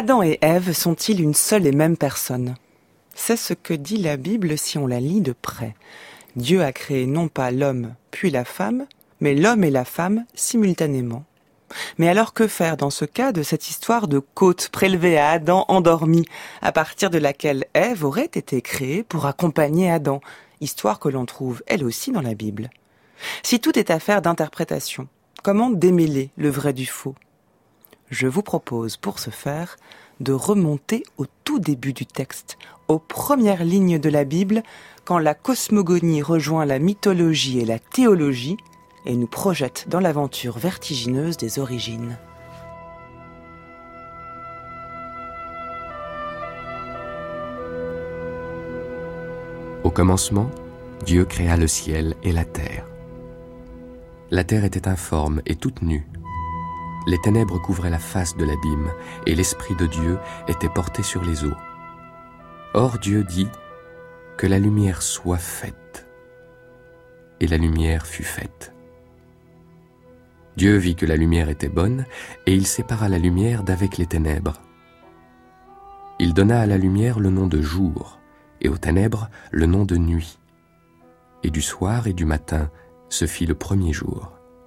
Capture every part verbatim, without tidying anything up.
Adam et Ève sont-ils une seule et même personne ? C'est ce que dit la Bible si on la lit de près. Dieu a créé non pas l'homme puis la femme, mais l'homme et la femme simultanément. Mais alors que faire dans ce cas de cette histoire de côte prélevée à Adam endormi, à partir de laquelle Ève aurait été créée pour accompagner Adam, histoire que l'on trouve elle aussi dans la Bible. Si tout est affaire d'interprétation, comment démêler le vrai du faux ? Je vous propose pour ce faire de remonter au tout début du texte, aux premières lignes de la Bible, quand la cosmogonie rejoint la mythologie et la théologie et nous projette dans l'aventure vertigineuse des origines. Au commencement, Dieu créa le ciel et la terre. La terre était informe et toute nue. Les ténèbres couvraient la face de l'abîme, et l'Esprit de Dieu était porté sur les eaux. Or Dieu dit que la lumière soit faite. Et la lumière fut faite. Dieu vit que la lumière était bonne, et il sépara la lumière d'avec les ténèbres. Il donna à la lumière le nom de jour, et aux ténèbres le nom de nuit. Et du soir et du matin se fit le premier jour.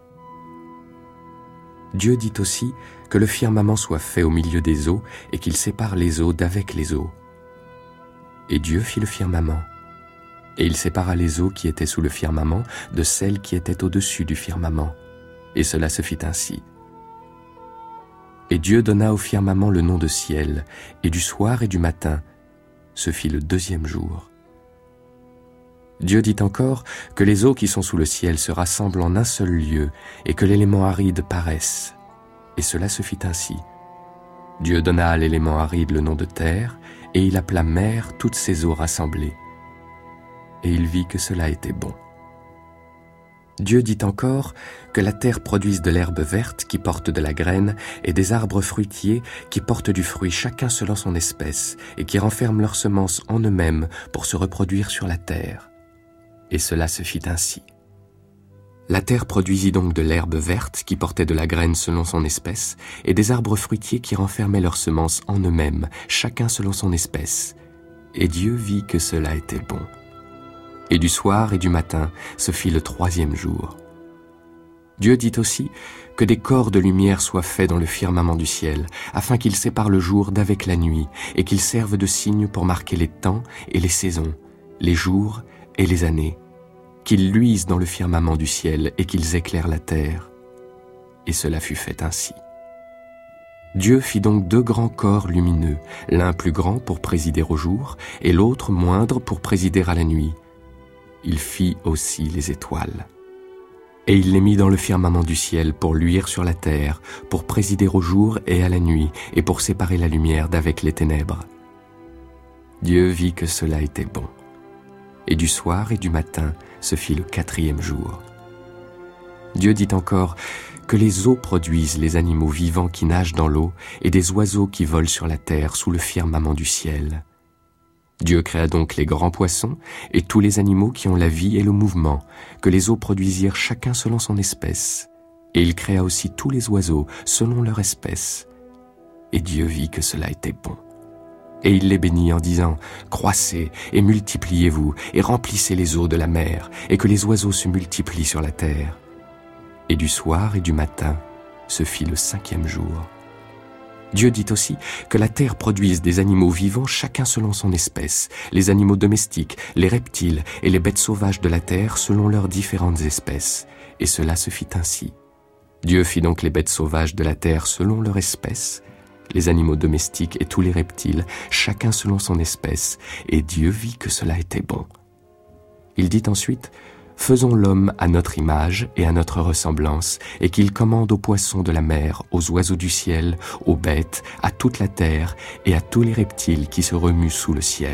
Dieu dit aussi que le firmament soit fait au milieu des eaux et qu'il sépare les eaux d'avec les eaux. Et Dieu fit le firmament. Et il sépara les eaux qui étaient sous le firmament de celles qui étaient au-dessus du firmament. Et cela se fit ainsi. Et Dieu donna au firmament le nom de ciel, et du soir et du matin se fit le deuxième jour. Dieu dit encore que les eaux qui sont sous le ciel se rassemblent en un seul lieu et que l'élément aride paraisse. Et cela se fit ainsi. Dieu donna à l'élément aride le nom de terre et il appela mer toutes ces eaux rassemblées. Et il vit que cela était bon. Dieu dit encore que la terre produise de l'herbe verte qui porte de la graine et des arbres fruitiers qui portent du fruit chacun selon son espèce et qui renferment leurs semences en eux-mêmes pour se reproduire sur la terre. Et cela se fit ainsi. La terre produisit donc de l'herbe verte qui portait de la graine selon son espèce et des arbres fruitiers qui renfermaient leurs semences en eux-mêmes, chacun selon son espèce. Et Dieu vit que cela était bon. Et du soir et du matin se fit le troisième jour. Dieu dit aussi que des corps de lumière soient faits dans le firmament du ciel, afin qu'ils séparent le jour d'avec la nuit, et qu'ils servent de signes pour marquer les temps et les saisons, les jours et les années, qu'ils luisent dans le firmament du ciel et qu'ils éclairent la terre. Et cela fut fait ainsi. Dieu fit donc deux grands corps lumineux, l'un plus grand pour présider au jour, et l'autre moindre pour présider à la nuit. Il fit aussi les étoiles. Et il les mit dans le firmament du ciel pour luire sur la terre, pour présider au jour et à la nuit, et pour séparer la lumière d'avec les ténèbres. Dieu vit que cela était bon. Et du soir et du matin se fit le quatrième jour. Dieu dit encore que les eaux produisent les animaux vivants qui nagent dans l'eau et des oiseaux qui volent sur la terre sous le firmament du ciel. Dieu créa donc les grands poissons et tous les animaux qui ont la vie et le mouvement, que les eaux produisirent chacun selon son espèce. Et il créa aussi tous les oiseaux selon leur espèce. Et Dieu vit que cela était bon. Et il les bénit en disant « Croissez et multipliez-vous et remplissez les eaux de la mer et que les oiseaux se multiplient sur la terre. » Et du soir et du matin se fit le cinquième jour. Dieu dit aussi que la terre produise des animaux vivants chacun selon son espèce, les animaux domestiques, les reptiles et les bêtes sauvages de la terre selon leurs différentes espèces. Et cela se fit ainsi. Dieu fit donc les bêtes sauvages de la terre selon leur espèce, les animaux domestiques et tous les reptiles, chacun selon son espèce, et Dieu vit que cela était bon. Il dit ensuite « Faisons l'homme à notre image et à notre ressemblance, et qu'il commande aux poissons de la mer, aux oiseaux du ciel, aux bêtes, à toute la terre et à tous les reptiles qui se remuent sous le ciel. »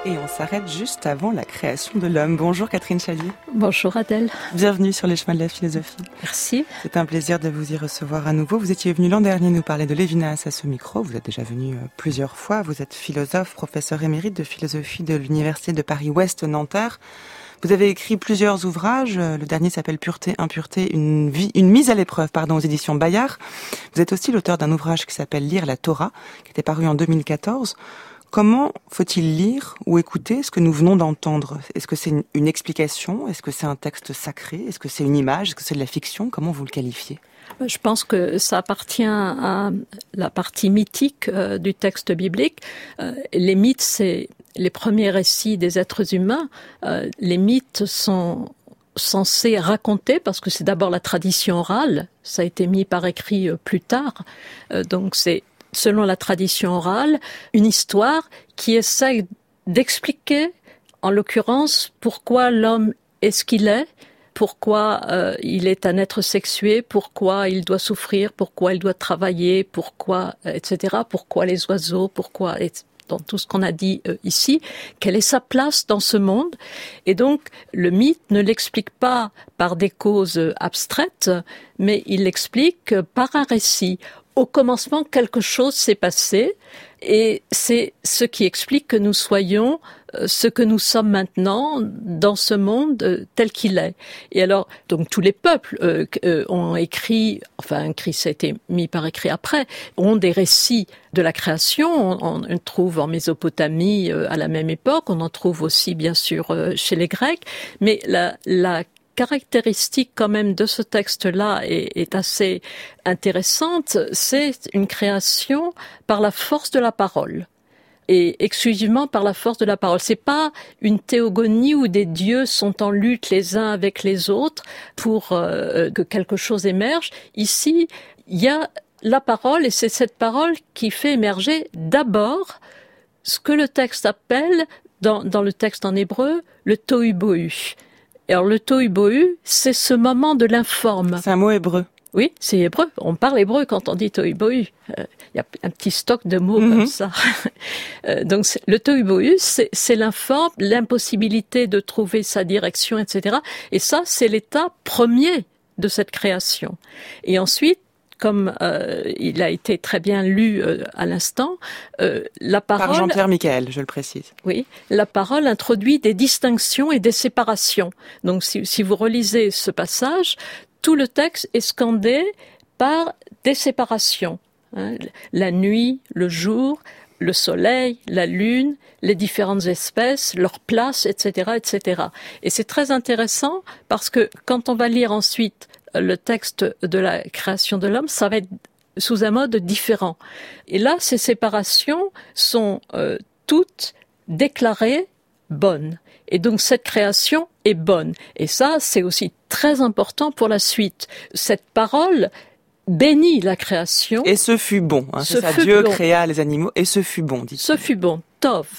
Et on s'arrête juste avant la création de l'homme. Bonjour Catherine Chalier. Bonjour Adèle. Bienvenue sur les chemins de la philosophie. Merci. C'est un plaisir de vous y recevoir à nouveau. Vous étiez venu l'an dernier nous parler de Lévinas à ce micro. Vous êtes déjà venu plusieurs fois. Vous êtes philosophe, professeur émérite de philosophie de l'Université de Paris-Ouest Nanterre. Vous avez écrit plusieurs ouvrages. Le dernier s'appelle Pureté, impureté, une vie, une mise à l'épreuve, pardon, aux éditions Bayard. Vous êtes aussi l'auteur d'un ouvrage qui s'appelle Lire la Torah, qui était paru en deux mille quatorze. Comment faut-il lire ou écouter ce que nous venons d'entendre ? Est-ce que c'est une, une explication ? Est-ce que c'est un texte sacré ? Est-ce que c'est une image ? Est-ce que c'est de la fiction ? Comment vous le qualifiez ? Je pense que ça appartient à la partie mythique euh, du texte biblique. Euh, les mythes, c'est les premiers récits des êtres humains. Euh, les mythes sont censés raconter, parce que c'est d'abord la tradition orale, ça a été mis par écrit euh, plus tard, euh, donc c'est selon la tradition orale, une histoire qui essaye d'expliquer, en l'occurrence, pourquoi l'homme est ce qu'il est, pourquoi euh, il est un être sexué, pourquoi il doit souffrir, pourquoi il doit travailler, pourquoi, euh, et cetera, pourquoi les oiseaux, pourquoi, et, dans tout ce qu'on a dit euh, ici, quelle est sa place dans ce monde. Et donc, le mythe ne l'explique pas par des causes abstraites, mais il l'explique par un récit. Au commencement, quelque chose s'est passé et c'est ce qui explique que nous soyons ce que nous sommes maintenant dans ce monde tel qu'il est. Et alors, donc tous les peuples euh, euh, ont écrit, enfin, écrit, ça a été mis par écrit après, ont des récits de la création. On, on trouve en Mésopotamie euh, à la même époque, on en trouve aussi bien sûr euh, chez les Grecs, mais la, la caractéristique quand même de ce texte-là est, est assez intéressante, c'est une création par la force de la parole. Et exclusivement par la force de la parole. C'est pas une théogonie où des dieux sont en lutte les uns avec les autres pour euh, que quelque chose émerge. Ici, il y a la parole et c'est cette parole qui fait émerger d'abord ce que le texte appelle, dans, dans le texte en hébreu, le tohu bohu. Alors le tohu bohu, c'est ce moment de l'informe. C'est un mot hébreu. Oui, c'est hébreu. On parle hébreu quand on dit tohu bohu. Il euh, y a un petit stock de mots mm-hmm. comme ça. euh, donc le tohu bohu, c'est, c'est l'informe, l'impossibilité de trouver sa direction, et cetera. Et ça, c'est l'état premier de cette création. Et ensuite, comme euh, il a été très bien lu euh, à l'instant, euh, la parole... Par Jean-Pierre Michael, je le précise. Oui, la parole introduit des distinctions et des séparations. Donc si, si vous relisez ce passage, tout le texte est scandé par des séparations. Hein, la nuit, le jour, le soleil, la lune, les différentes espèces, leur place, et cetera, et cetera. Et c'est très intéressant parce que quand on va lire ensuite le texte de la création de l'homme, ça va être sous un mode différent. Et là, ces séparations sont euh, toutes déclarées bonnes. Et donc cette création est bonne. Et ça, c'est aussi très important pour la suite. Cette parole bénit la création. Et ce fut bon. Hein, c'est ça, Dieu bon. Créa les animaux et ce fut bon, dit-il. Ce fut bon. Tov.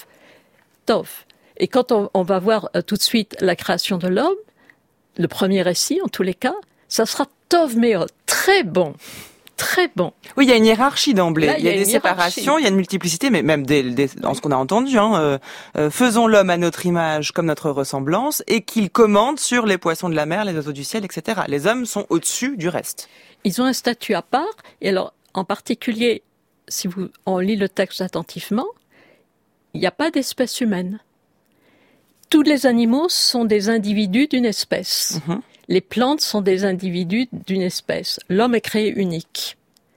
Tov. Et quand on, on va voir euh, tout de suite la création de l'homme, le premier récit en tous les cas, ça sera Tov Méod, très bon, très bon. Oui, il y a une hiérarchie d'emblée. Là, il y a, il y a des séparations, hiérarchie. Il y a une multiplicité, mais même des, des, dans ce qu'on a entendu, hein, euh, euh, faisons l'homme à notre image comme notre ressemblance, et qu'il commande sur les poissons de la mer, les oiseaux du ciel, et cetera. Les hommes sont au-dessus du reste. Ils ont un statut à part, et alors, en particulier, si vous, on lit le texte attentivement, il n'y a pas d'espèce humaine. Tous les animaux sont des individus d'une espèce. Mm-hmm. Les plantes sont des individus d'une espèce. L'homme est créé unique.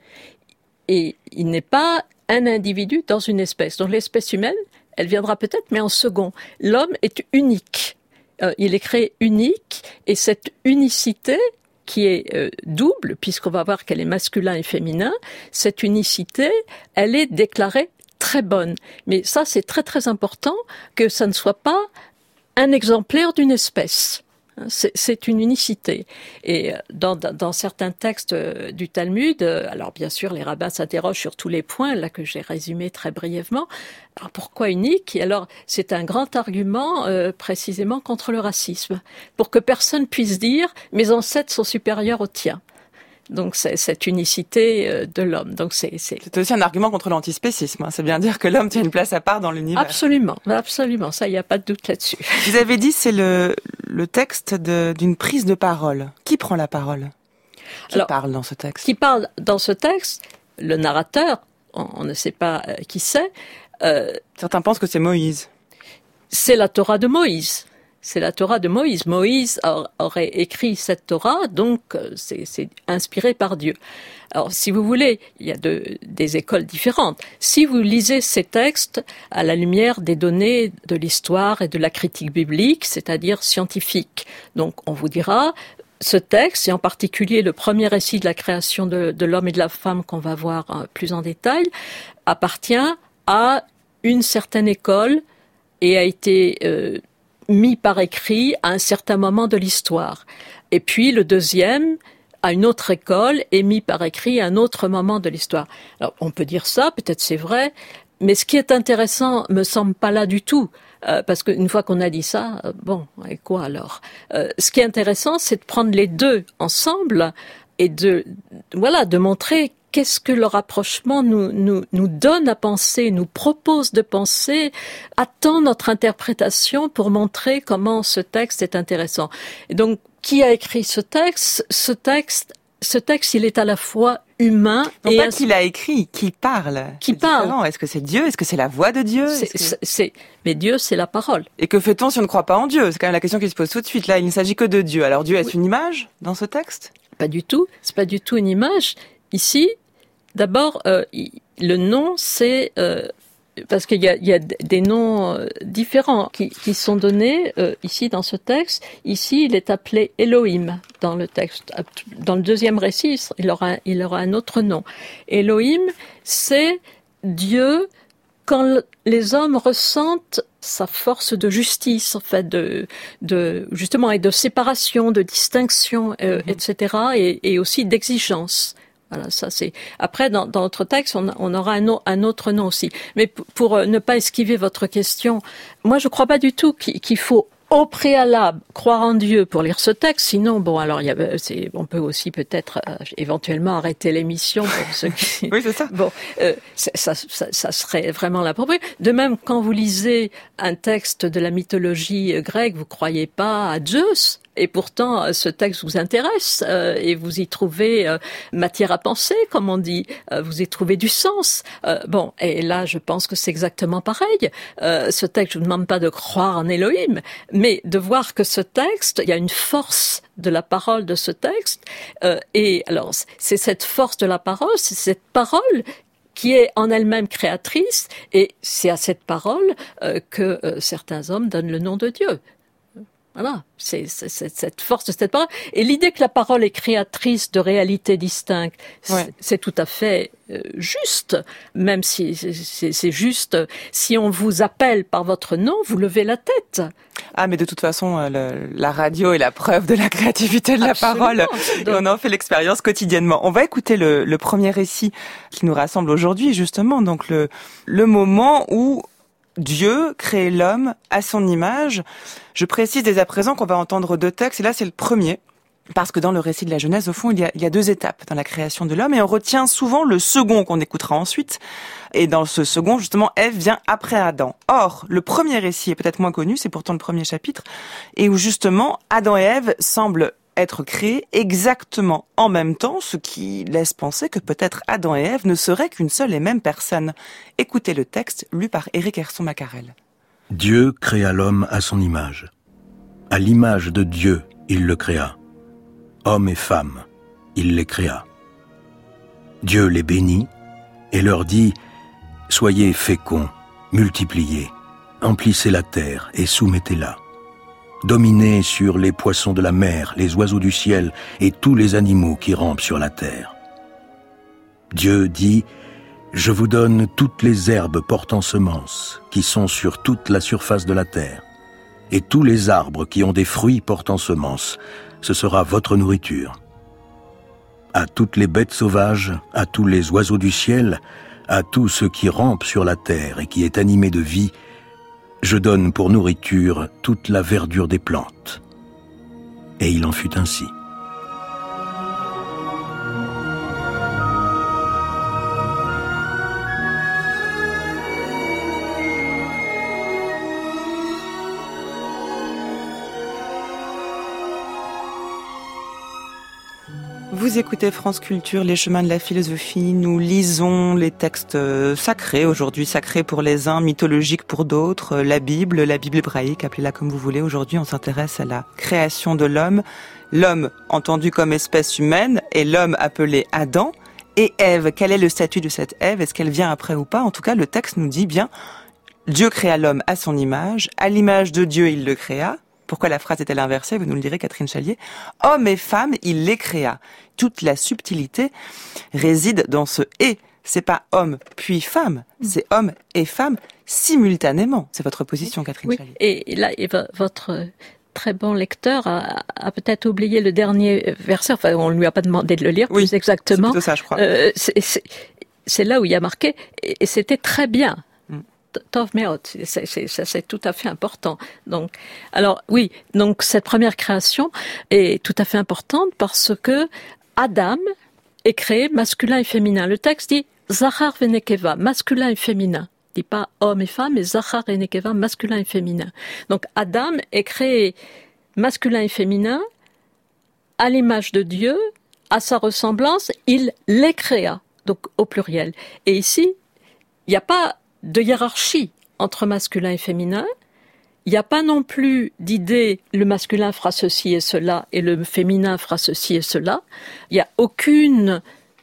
Et il n'est pas un individu dans une espèce. Donc l'espèce humaine, elle viendra peut-être, mais en second. L'homme est unique. Euh, il est créé unique, et cette unicité, qui est euh, double, puisqu'on va voir qu'elle est masculin et féminin, cette unicité, elle est déclarée très bonne. Mais ça, c'est très très important que ça ne soit pas un exemplaire d'une espèce. C'est, c'est une unicité. Et dans, dans certains textes du Talmud, alors bien sûr les rabbins s'interrogent sur tous les points, là que j'ai résumé très brièvement. Alors pourquoi unique ? Et alors c'est un grand argument euh, précisément contre le racisme, pour que personne puisse dire « mes ancêtres sont supérieurs aux tiens ». Donc c'est cette unicité de l'homme. Donc c'est c'est, c'est aussi un argument contre l'antispécisme. Hein. C'est bien dire que l'homme tient une place à part dans l'univers. Absolument, absolument. Ça, il n'y a pas de doute là-dessus. Vous avez dit c'est le le texte de, d'une prise de parole. Qui prend la parole ? Qui Alors, parle dans ce texte ? Qui parle dans ce texte ? Le narrateur. On, on ne sait pas euh, qui c'est. Euh, Certains pensent que c'est Moïse. C'est la Torah de Moïse. C'est la Torah de Moïse. Moïse aurait écrit cette Torah, donc c'est, c'est inspiré par Dieu. Alors, si vous voulez, il y a de, des écoles différentes. Si vous lisez ces textes à la lumière des données de l'histoire et de la critique biblique, c'est-à-dire scientifique, donc on vous dira, ce texte, et en particulier le premier récit de la création de, de l'homme et de la femme qu'on va voir plus en détail, appartient à une certaine école et a été euh, mis par écrit à un certain moment de l'histoire. Et puis le deuxième, à une autre école, est mis par écrit à un autre moment de l'histoire. Alors on peut dire ça, peut-être c'est vrai, mais ce qui est intéressant me semble pas là du tout, euh, parce qu'une fois qu'on a dit ça, euh, bon, et quoi alors ? euh, Ce qui est intéressant, c'est de prendre les deux ensemble et de, voilà, de montrer qu'est-ce que le rapprochement nous, nous, nous donne à penser, nous propose de penser, attend notre interprétation pour montrer comment ce texte est intéressant. Et donc, qui a écrit ce texte ? Ce texte, ce texte, il est à la fois humain non et... pas qu'il a écrit, qui parle. Qui c'est parle. Différent. Est-ce que c'est Dieu ? Est-ce que c'est la voix de Dieu ? c'est, que... c'est, c'est... Mais Dieu, c'est la parole. Et que fait-on si on ne croit pas en Dieu ? C'est quand même la question qui se pose tout de suite. Là, il ne s'agit que de Dieu. Alors Dieu, est-ce oui. une image dans ce texte ? Pas du tout. C'est pas du tout une image. Ici, d'abord, euh, le nom, c'est... Euh, parce qu'il y a, il y a des noms euh, différents qui, qui sont donnés euh, ici dans ce texte. Ici, il est appelé Elohim dans le texte. Dans le deuxième récit, il aura, il aura un autre nom. Elohim, c'est Dieu quand les hommes ressentent sa force de justice, en fait, de, de justement, et de séparation, de distinction, euh, mm-hmm. et cetera, et, et aussi d'exigence. Voilà, ça c'est. Après, dans, dans notre texte, on, on aura un, un autre nom aussi. Mais p- pour ne pas esquiver votre question, moi, je crois pas du tout qu'il, qu'il faut au préalable croire en Dieu pour lire ce texte. Sinon, bon, alors il y a, c'est, on peut aussi peut-être euh, éventuellement arrêter l'émission pour ceux qui. Oui, c'est ça. Bon, euh, ça, ça, ça, ça serait vraiment l'approprié. De même, quand vous lisez un texte de la mythologie grecque, vous croyez pas à Zeus. Et pourtant, ce texte vous intéresse euh, et vous y trouvez euh, matière à penser, comme on dit. Euh, vous y trouvez du sens. Euh, bon, et là, je pense que c'est exactement pareil. Euh, ce texte, je vous demande pas de croire en Elohim, mais de voir que ce texte, il y a une force de la parole de ce texte. Euh, et alors, c'est cette force de la parole, c'est cette parole qui est en elle-même créatrice, et c'est à cette parole euh, que euh, certains hommes donnent le nom de Dieu. Voilà, c'est, c'est, c'est cette force de cette parole. Et l'idée que la parole est créatrice de réalités distinctes, ouais. c'est, c'est tout à fait euh, juste. Même si c'est, c'est juste, si on vous appelle par votre nom, vous levez la tête. Ah, mais de toute façon, le, la radio est la preuve de la créativité de Absolument. La parole. Donc... Et on en fait l'expérience quotidiennement. On va écouter le, le premier récit qui nous rassemble aujourd'hui, justement. Donc le, le moment où Dieu crée l'homme à son image. Je précise dès à présent qu'on va entendre deux textes, et là c'est le premier, parce que dans le récit de la Genèse, au fond, il y a, il y a deux étapes dans la création de l'homme, et on retient souvent le second qu'on écoutera ensuite, et dans ce second, justement, Ève vient après Adam. Or, le premier récit est peut-être moins connu, c'est pourtant le premier chapitre, et où justement, Adam et Ève semblent être créés exactement en même temps, ce qui laisse penser que peut-être Adam et Ève ne seraient qu'une seule et même personne. Écoutez le texte lu par Éric Herson-Macarel. Dieu créa l'homme à son image. À l'image de Dieu, il le créa. Hommes et femmes, il les créa. Dieu les bénit et leur dit « Soyez féconds, multipliez, emplissez la terre et soumettez-la. Dominez sur les poissons de la mer, les oiseaux du ciel et tous les animaux qui rampent sur la terre. » Dieu dit « Je vous donne toutes les herbes portant semence, qui sont sur toute la surface de la terre, et tous les arbres qui ont des fruits portant semence, ce sera votre nourriture. À toutes les bêtes sauvages, à tous les oiseaux du ciel, à tout ce qui rampe sur la terre et qui est animé de vie, je donne pour nourriture toute la verdure des plantes. » Et il en fut ainsi. Vous écoutez France Culture, les chemins de la philosophie. Nous lisons les textes sacrés, aujourd'hui sacrés pour les uns, mythologiques pour d'autres, la Bible, la Bible hébraïque, appelez-la comme vous voulez. Aujourd'hui, on s'intéresse à la création de l'homme. L'homme entendu comme espèce humaine et l'homme appelé Adam et Ève. Quel est le statut de cette Ève? Est-ce qu'elle vient après ou pas? En tout cas, le texte nous dit bien, Dieu créa l'homme à son image, à l'image de Dieu il le créa. Pourquoi la phrase est-elle inversée? Vous nous le direz, Catherine Chalier. Homme et femme, il les créa. Toute la subtilité réside dans ce « et ». C'est pas homme puis femme, c'est homme et femme simultanément. C'est votre position, Catherine oui. Chalier. Et là, et votre très bon lecteur a, a peut-être oublié le dernier verset. Enfin, on lui a pas demandé de le lire oui, plus exactement. C'est plutôt ça, je crois. Euh, c'est, c'est, c'est là où il y a marqué, et, et c'était très bien. Tov meot, c'est, c'est, c'est, c'est tout à fait important. Donc, alors oui, donc cette première création est tout à fait importante parce que Adam est créé masculin et féminin. Le texte dit Zachar venekeva, masculin et féminin. Il dit pas homme et femme, mais Zachar et nekeva, masculin et féminin. Donc Adam est créé masculin et féminin à l'image de Dieu, à sa ressemblance, il les créa, donc au pluriel. Et ici, il n'y a pas de hiérarchie entre masculin et féminin. Il n'y a pas non plus d'idée le masculin fera ceci et cela et le féminin fera ceci et cela. Il n'y a aucune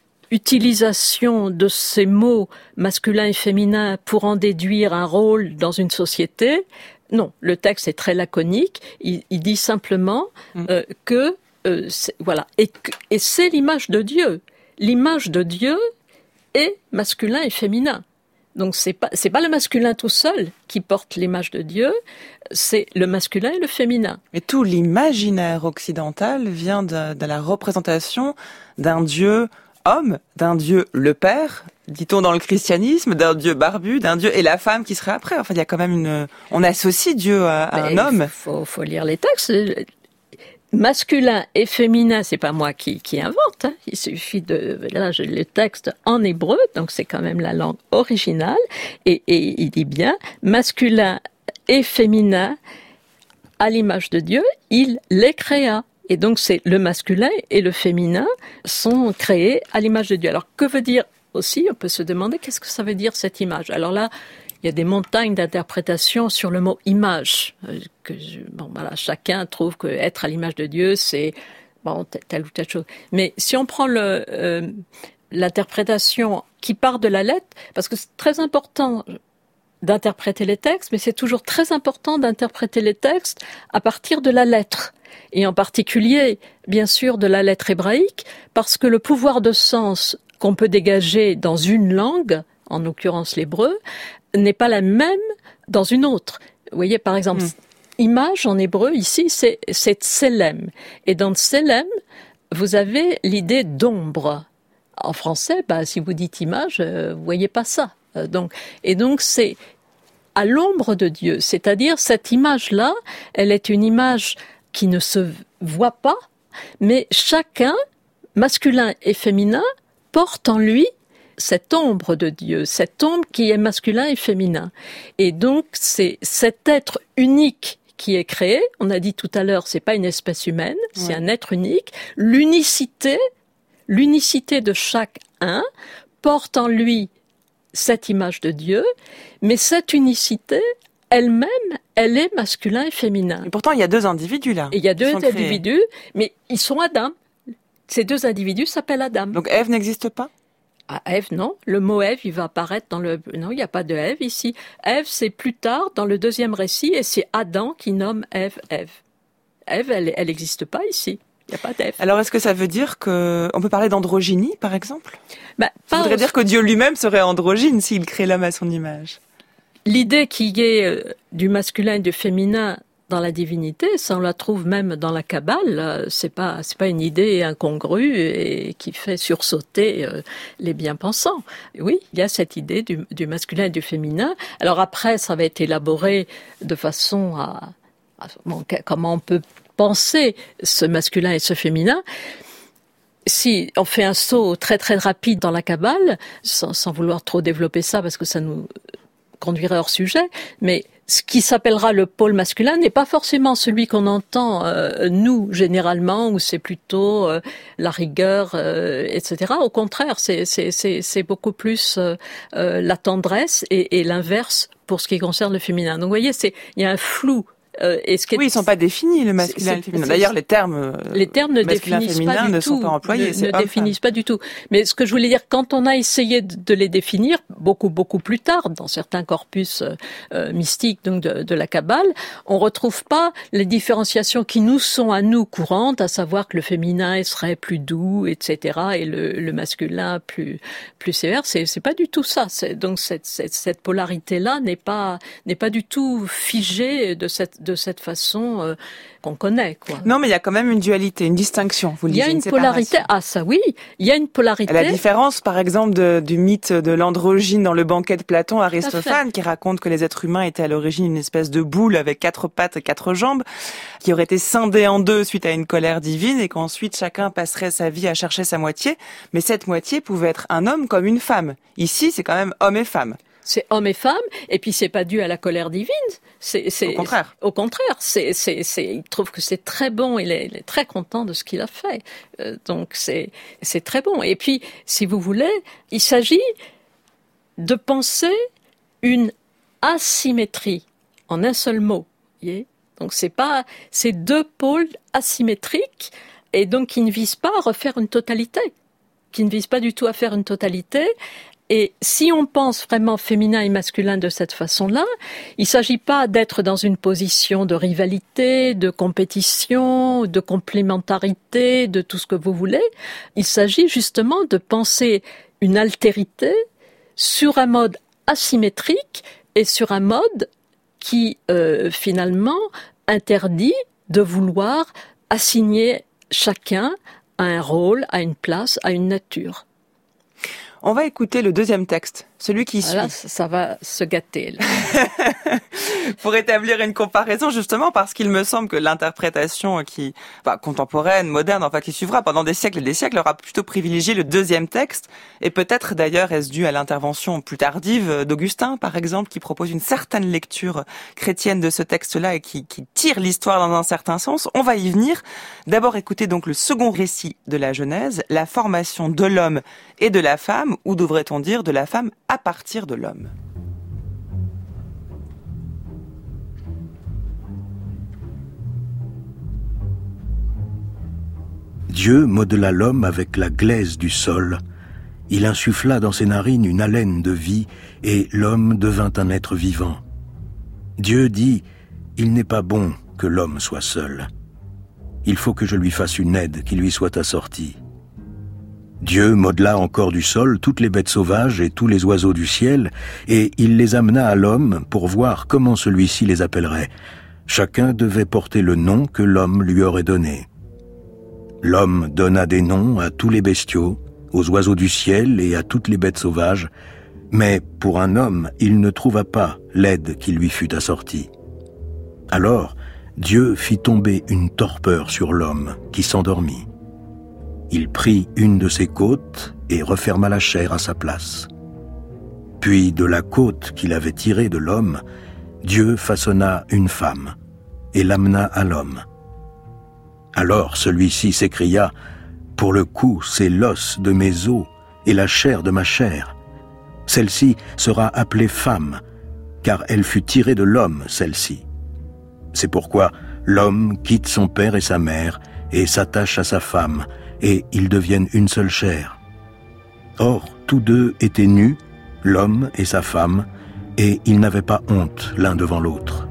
utilisation de ces mots masculin et féminin pour en déduire un rôle dans une société. Non, le texte est très laconique. Il, il dit simplement euh, que euh, c'est, voilà, et, que, et c'est l'image de Dieu. L'image de Dieu est masculin et féminin. Donc c'est pas c'est pas le masculin tout seul qui porte l'image de Dieu, c'est le masculin et le féminin. Mais tout l'imaginaire occidental vient de, de la représentation d'un Dieu homme, d'un Dieu le Père, dit-on dans le christianisme, d'un Dieu barbu, d'un Dieu et la femme qui serait après. Enfin, il y a quand même une on associe Dieu à, à un homme. Faut faut lire les textes. Masculin et féminin, c'est pas moi qui, qui invente. Hein. Il suffit de là, j'ai le texte en hébreu, donc c'est quand même la langue originale, et, et il dit bien masculin et féminin à l'image de Dieu, il les créa. Et donc c'est le masculin et le féminin sont créés à l'image de Dieu. Alors que veut dire aussi? On peut se demander qu'est-ce que ça veut dire cette image. Alors là. Il y a des montagnes d'interprétations sur le mot image. Que je, bon, voilà, chacun trouve que être à l'image de Dieu, c'est bon, telle ou telle chose. Mais si on prend le, euh, l'interprétation qui part de la lettre, parce que c'est très important d'interpréter les textes, mais c'est toujours très important d'interpréter les textes à partir de la lettre. Et en particulier, bien sûr, de la lettre hébraïque, parce que le pouvoir de sens qu'on peut dégager dans une langue, en l'occurrence l'hébreu, n'est pas la même dans une autre. Vous voyez, par exemple, mmh. image en hébreu, ici, c'est, c'est tselem. Et dans tselem, vous avez l'idée d'ombre. En français, bah, si vous dites image, euh, vous voyez pas ça. Euh, donc, et donc, c'est à l'ombre de Dieu. C'est-à-dire, cette image-là, elle est une image qui ne se voit pas, mais chacun, masculin et féminin, porte en lui cette ombre de Dieu, cette ombre qui est masculin et féminin. Et donc, c'est cet être unique qui est créé. On a dit tout à l'heure, c'est pas une espèce humaine, ouais. C'est un être unique. L'unicité, l'unicité de chaque un porte en lui cette image de Dieu, mais cette unicité, elle-même, elle est masculin et féminin. Et pourtant, il y a deux individus là. Et il y a deux individus, mais ils sont Adam. Ces deux individus s'appellent Adam. Donc Ève n'existe pas? Ah, Ève, non. Le mot Ève, il va apparaître dans le... Non, il n'y a pas de Ève ici. Ève, c'est plus tard, dans le deuxième récit, et c'est Adam qui nomme Ève, Ève. Ève, elle, elle n'existe pas ici. Il n'y a pas d'Ève. Alors, est-ce que ça veut dire que... On peut parler d'androgynie, par exemple? bah, Ça voudrait dire que Dieu lui-même serait androgyne s'il crée l'homme à son image. L'idée qu'il y ait euh, du masculin et du féminin dans la divinité, ça on la trouve même dans la Kabbale, c'est pas c'est pas une idée incongrue et qui fait sursauter euh, les bien-pensants. Oui, il y a cette idée du, du masculin et du féminin. Alors après, ça va être élaboré de façon à, à bon, comment on peut penser ce masculin et ce féminin. Si on fait un saut très très rapide dans la Kabbale, sans, sans vouloir trop développer ça parce que ça nous conduirait hors sujet, mais ce qui s'appellera le pôle masculin n'est pas forcément celui qu'on entend euh, nous généralement, où c'est plutôt euh, la rigueur, euh, et cetera. Au contraire, c'est c'est c'est, c'est beaucoup plus euh, euh, la tendresse et, et l'inverse pour ce qui concerne le féminin. Donc, vous voyez, c'est il y a un flou. Euh, et ce qui est... Oui, ils sont pas définis, le masculin et le féminin. D'ailleurs, les termes, les termes ne définissent pas du ne tout, sont pas employés. Ne, ne définissent pas du tout. Mais ce que je voulais dire, quand on a essayé de, de les définir, beaucoup, beaucoup plus tard, dans certains corpus euh, mystiques, donc de, de la Kabbale, on retrouve pas les différenciations qui nous sont à nous courantes, à savoir que le féminin serait plus doux, et cetera, et le, le masculin plus, plus sévère. C'est, c'est pas du tout ça. C'est, donc cette, cette, cette polarité-là n'est pas, n'est pas du tout figée de cette de cette façon euh, qu'on connaît, quoi. Non, mais il y a quand même une dualité, une distinction. Vous le disiez, il y a une, une polarité. Ah, ça, oui. Il y a une polarité. La différence, par exemple, de, du mythe de l'androgyne dans le banquet de Platon, Aristophane, qui raconte que les êtres humains étaient à l'origine une espèce de boule avec quatre pattes et quatre jambes, qui aurait été scindée en deux suite à une colère divine, et qu'ensuite chacun passerait sa vie à chercher sa moitié. Mais cette moitié pouvait être un homme comme une femme. Ici, c'est quand même homme et femme. C'est homme et femme, et puis c'est pas dû à la colère divine. C'est, c'est, au contraire. Au contraire, c'est, c'est, c'est, il trouve que c'est très bon, il est, il est très content de ce qu'il a fait. Euh, donc c'est, c'est très bon. Et puis, si vous voulez, il s'agit de penser une asymétrie en un seul mot. Voyez, donc c'est pas, c'est deux pôles asymétriques, et donc qui ne visent pas à refaire une totalité, qui ne visent pas du tout à faire une totalité. Et si on pense vraiment féminin et masculin de cette façon-là, il ne s'agit pas d'être dans une position de rivalité, de compétition, de complémentarité, de tout ce que vous voulez. Il s'agit justement de penser une altérité sur un mode asymétrique et sur un mode qui, euh, finalement, interdit de vouloir assigner chacun à un rôle, à une place, à une nature. On va écouter le deuxième texte, celui qui suit. Là, ça va se gâter. Là. Pour établir une comparaison, justement, parce qu'il me semble que l'interprétation qui, enfin, contemporaine, moderne, enfin, qui suivra pendant des siècles et des siècles, aura plutôt privilégié le deuxième texte. Et peut-être, d'ailleurs, est-ce dû à l'intervention plus tardive d'Augustin, par exemple, qui propose une certaine lecture chrétienne de ce texte-là et qui, qui tire l'histoire dans un certain sens. On va y venir. D'abord, écouter donc le second récit de la Genèse, la formation de l'homme et de la femme, ou devrait-on dire de la femme à partir de l'homme. Dieu modela l'homme avec la glaise du sol. Il insuffla dans ses narines une haleine de vie, et l'homme devint un être vivant. Dieu dit, « Il n'est pas bon que l'homme soit seul. Il faut que je lui fasse une aide qui lui soit assortie. » Dieu modela encore du sol toutes les bêtes sauvages et tous les oiseaux du ciel, et il les amena à l'homme pour voir comment celui-ci les appellerait. Chacun devait porter le nom que l'homme lui aurait donné. L'homme donna des noms à tous les bestiaux, aux oiseaux du ciel et à toutes les bêtes sauvages, mais pour un homme, il ne trouva pas l'aide qui lui fut assortie. Alors, Dieu fit tomber une torpeur sur l'homme qui s'endormit. Il prit une de ses côtes et referma la chair à sa place. Puis de la côte qu'il avait tirée de l'homme, Dieu façonna une femme et l'amena à l'homme. Alors celui-ci s'écria, « Pour le coup, c'est l'os de mes os et la chair de ma chair. Celle-ci sera appelée femme, car elle fut tirée de l'homme, celle-ci. C'est pourquoi l'homme quitte son père et sa mère et s'attache à sa femme, et ils deviennent une seule chair. Or, tous deux étaient nus, l'homme et sa femme, et ils n'avaient pas honte l'un devant l'autre.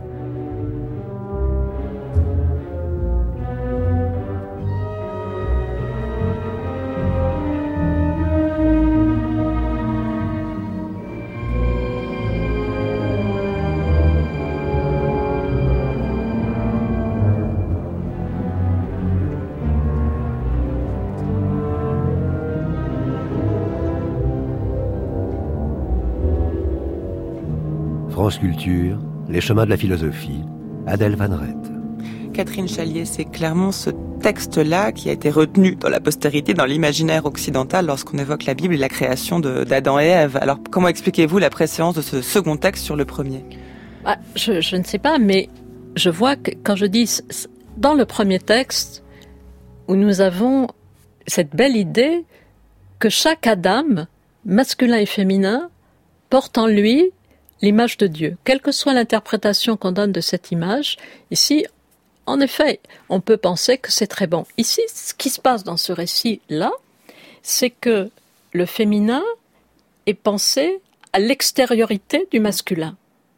France Culture, les chemins de la philosophie, Adèle Van Rett. Catherine Chalier, c'est clairement ce texte-là qui a été retenu dans la postérité, dans l'imaginaire occidental lorsqu'on évoque la Bible et la création de, d'Adam et Ève. Alors comment expliquez-vous la préséance de ce second texte sur le premier ? Ah, je, je ne sais pas, mais je vois que quand je dis dans le premier texte où nous avons cette belle idée que chaque Adam, masculin et féminin, porte en lui l'image de Dieu. Quelle que soit l'interprétation qu'on donne de cette image, ici, en effet, on peut penser que c'est très bon. Ici, ce qui se passe dans ce récit-là, c'est que le féminin est pensé à l'extériorité du masculin.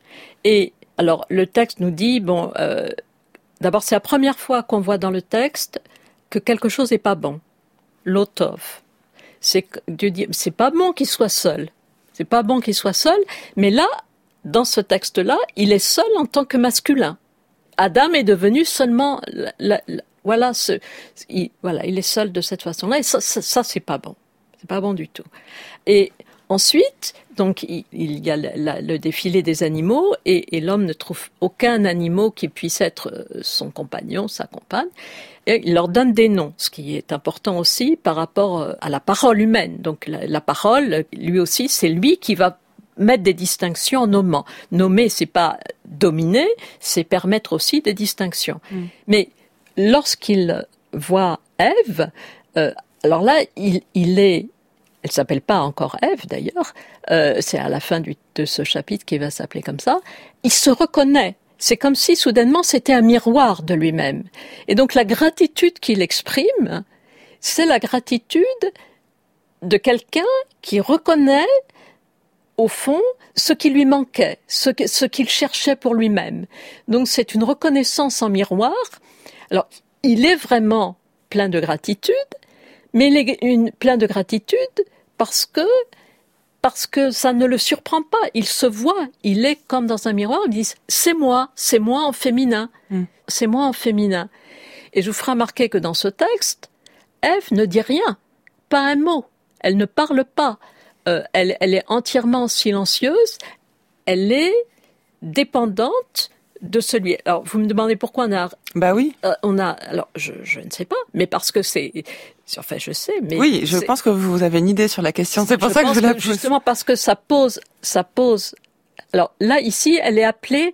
Et alors, le texte nous dit, bon, euh, d'abord, c'est la première fois qu'on voit dans le texte que quelque chose n'est pas bon. L'otov. C'est que Dieu dit, c'est pas bon qu'il soit seul. C'est pas bon qu'il soit seul, mais là, dans ce texte-là, il est seul en tant que masculin. Adam est devenu seulement, la, la, la, voilà, ce, il, voilà, il est seul de cette façon-là, et ça, ça, ça c'est pas bon. C'est pas bon du tout. Et ensuite, donc, il, il y a la, la, le défilé des animaux, et, et l'homme ne trouve aucun animal qui puisse être son compagnon, sa compagne, et il leur donne des noms, ce qui est important aussi par rapport à la parole humaine. Donc, la, la parole, lui aussi, c'est lui qui va mettre des distinctions en nommant. Nommer, c'est pas dominer, c'est permettre aussi des distinctions. Mm. Mais lorsqu'il voit Ève, euh, alors là, il, il est, elle s'appelle pas encore Ève d'ailleurs, euh, c'est à la fin du, de ce chapitre qui va s'appeler comme ça, il se reconnaît. C'est comme si soudainement c'était un miroir de lui-même. Et donc la gratitude qu'il exprime, c'est la gratitude de quelqu'un qui reconnaît au fond, ce qui lui manquait, ce, que, ce qu'il cherchait pour lui-même. Donc c'est une reconnaissance en miroir. Alors, il est vraiment plein de gratitude, mais il est une, plein de gratitude parce que, parce que ça ne le surprend pas. Il se voit, il est comme dans un miroir, il dit « c'est moi, c'est moi en féminin, mm. c'est moi en féminin ». Et je vous ferai remarquer que dans ce texte, Ève ne dit rien, pas un mot, elle ne parle pas. Euh, elle, elle est entièrement silencieuse, elle est dépendante de celui. Alors, vous me demandez pourquoi on a. Bah oui. Euh, on a. Alors, je, je ne sais pas, mais parce que c'est. Enfin, je sais, mais. Oui, je pense que vous avez une idée sur la question. C'est pour je ça que je la que pose. Justement parce que ça pose, ça pose. Alors là, ici, elle est appelée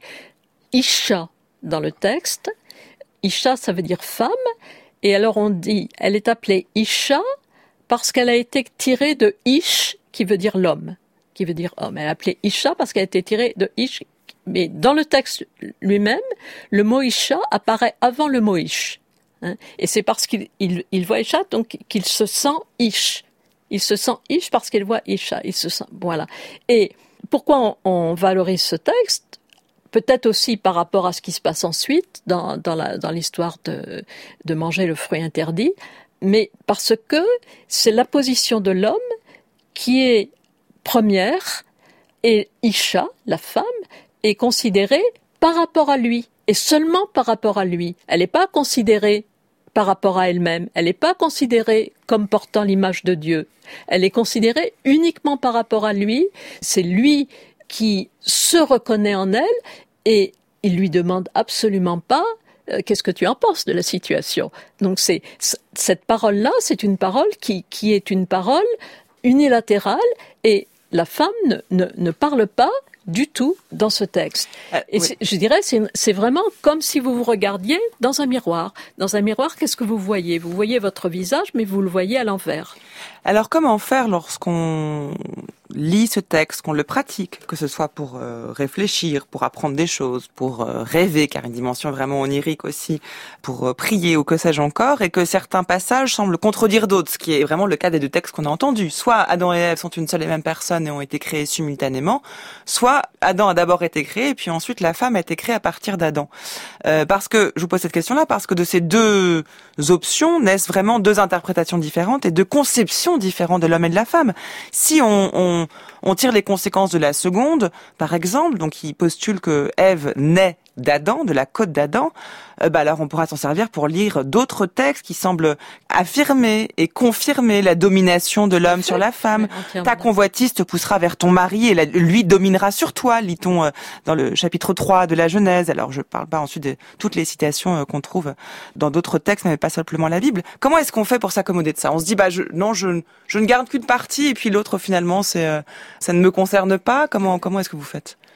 Isha dans le texte. Isha, ça veut dire femme, et alors on dit, elle est appelée Isha parce qu'elle a été tirée de Ish, qui veut dire l'homme, qui veut dire homme. Elle est appelée Isha parce qu'elle a été tirée de Ish. Mais dans le texte lui-même, le mot Isha apparaît avant le mot Ish. Hein, et c'est parce qu'il il, il voit Isha, donc qu'il se sent Ish. Il se sent Ish parce qu'il voit Isha. Il se sent, voilà. Et pourquoi on, on valorise ce texte? Peut-être aussi par rapport à ce qui se passe ensuite dans, dans, la, dans l'histoire de, de manger le fruit interdit, mais parce que c'est la position de l'homme qui est première, et Isha, la femme, est considérée par rapport à lui, et seulement par rapport à lui. Elle n'est pas considérée par rapport à elle-même, elle n'est pas considérée comme portant l'image de Dieu. Elle est considérée uniquement par rapport à lui, c'est lui qui se reconnaît en elle, et il lui demande absolument pas euh, qu'est-ce que tu en penses de la situation. Donc c'est, cette parole-là, c'est une parole qui, qui est une parole unilatérale, et la femme ne, ne, ne parle pas du tout dans ce texte. Euh, et oui. Je dirais, c'est, c'est vraiment comme si vous vous regardiez dans un miroir. Dans un miroir, qu'est-ce que vous voyez? Vous voyez votre visage, mais vous le voyez à l'envers. Alors, comment faire lorsqu'on lit ce texte, qu'on le pratique, que ce soit pour euh, réfléchir, pour apprendre des choses, pour euh, rêver, car une dimension vraiment onirique aussi, pour euh, prier ou que sais-je encore, et que certains passages semblent contredire d'autres, ce qui est vraiment le cas des deux textes qu'on a entendus. Soit Adam et Ève sont une seule et même personne et ont été créés simultanément, soit Adam a d'abord été créé et puis ensuite la femme a été créée à partir d'Adam. Euh, parce que, je vous pose cette question-là, parce que de ces deux options naissent vraiment deux interprétations différentes et deux conceptions différentes de l'homme et de la femme. Si on, on, on tire les conséquences de la seconde, par exemple, donc il postule que Ève naît d'Adam, de la côte d'Adam, euh, bah alors on pourra s'en servir pour lire d'autres textes qui semblent affirmer et confirmer la domination de l'homme sur la femme. Oui, ta convoitise te poussera vers ton mari et la, lui dominera sur toi, lit-on euh, dans le chapitre trois de la Genèse. Alors je parle pas ensuite de toutes les citations euh, qu'on trouve dans d'autres textes, mais pas simplement la Bible. Comment est-ce qu'on fait pour s'accommoder de ça? On se dit bah je, non, je, je ne garde qu'une partie et puis l'autre finalement c'est euh, ça ne me concerne pas. Comment comment est-ce que vous faites?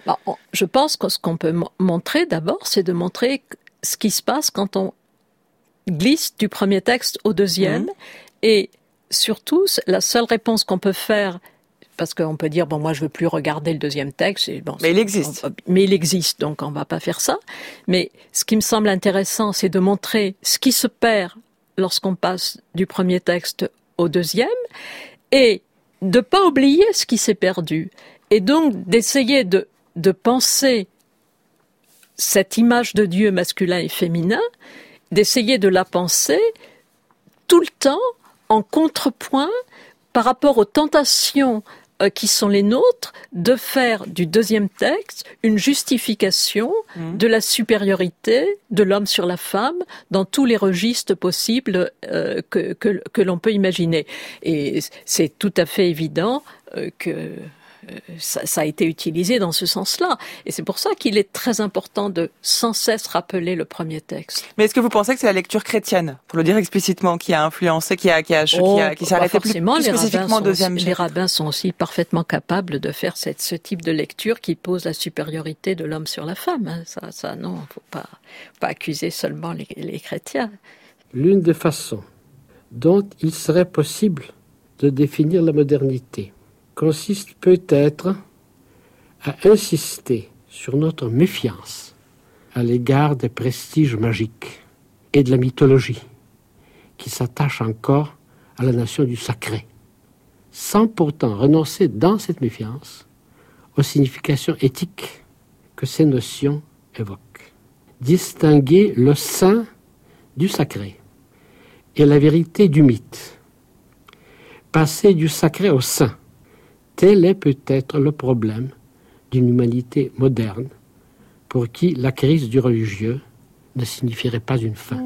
Bon, je pense que ce qu'on peut m- montrer d'abord, c'est de montrer ce qui se passe quand on glisse du premier texte au deuxième. Mmh. Et surtout, la seule réponse qu'on peut faire, parce qu'on peut dire, bon, moi, je veux plus regarder le deuxième texte. Et bon, mais il existe. On, mais il existe, donc on va pas faire ça. Mais ce qui me semble intéressant, c'est de montrer ce qui se perd lorsqu'on passe du premier texte au deuxième et de pas oublier ce qui s'est perdu. Et donc, d'essayer de, de penser cette image de Dieu masculin et féminin, d'essayer de la penser tout le temps en contrepoint par rapport aux tentations euh, qui sont les nôtres de faire du deuxième texte une justification mmh. de la supériorité de l'homme sur la femme dans tous les registres possibles euh, que, que, que l'on peut imaginer. Et c'est tout à fait évident euh, que Ça, ça a été utilisé dans ce sens-là. Et c'est pour ça qu'il est très important de sans cesse rappeler le premier texte. Mais est-ce que vous pensez que c'est la lecture chrétienne, pour le dire explicitement, qui a influencé, qui a, qui a, oh, qui a, qui s'est arrêté plus, plus spécifiquement au deuxième chapitre? Les rabbins sont aussi parfaitement capables de faire cette, ce type de lecture qui pose la supériorité de l'homme sur la femme. Hein. Ça, ça, non, faut pas, faut pas accuser seulement les, les chrétiens. L'une des façons dont il serait possible de définir la modernité consiste peut-être à insister sur notre méfiance à l'égard des prestiges magiques et de la mythologie qui s'attachent encore à la notion du sacré, sans pourtant renoncer dans cette méfiance aux significations éthiques que ces notions évoquent. Distinguer le saint du sacré et la vérité du mythe. Passer du sacré au saint. Tel est peut-être le problème d'une humanité moderne pour qui la crise du religieux ne signifierait pas une fin.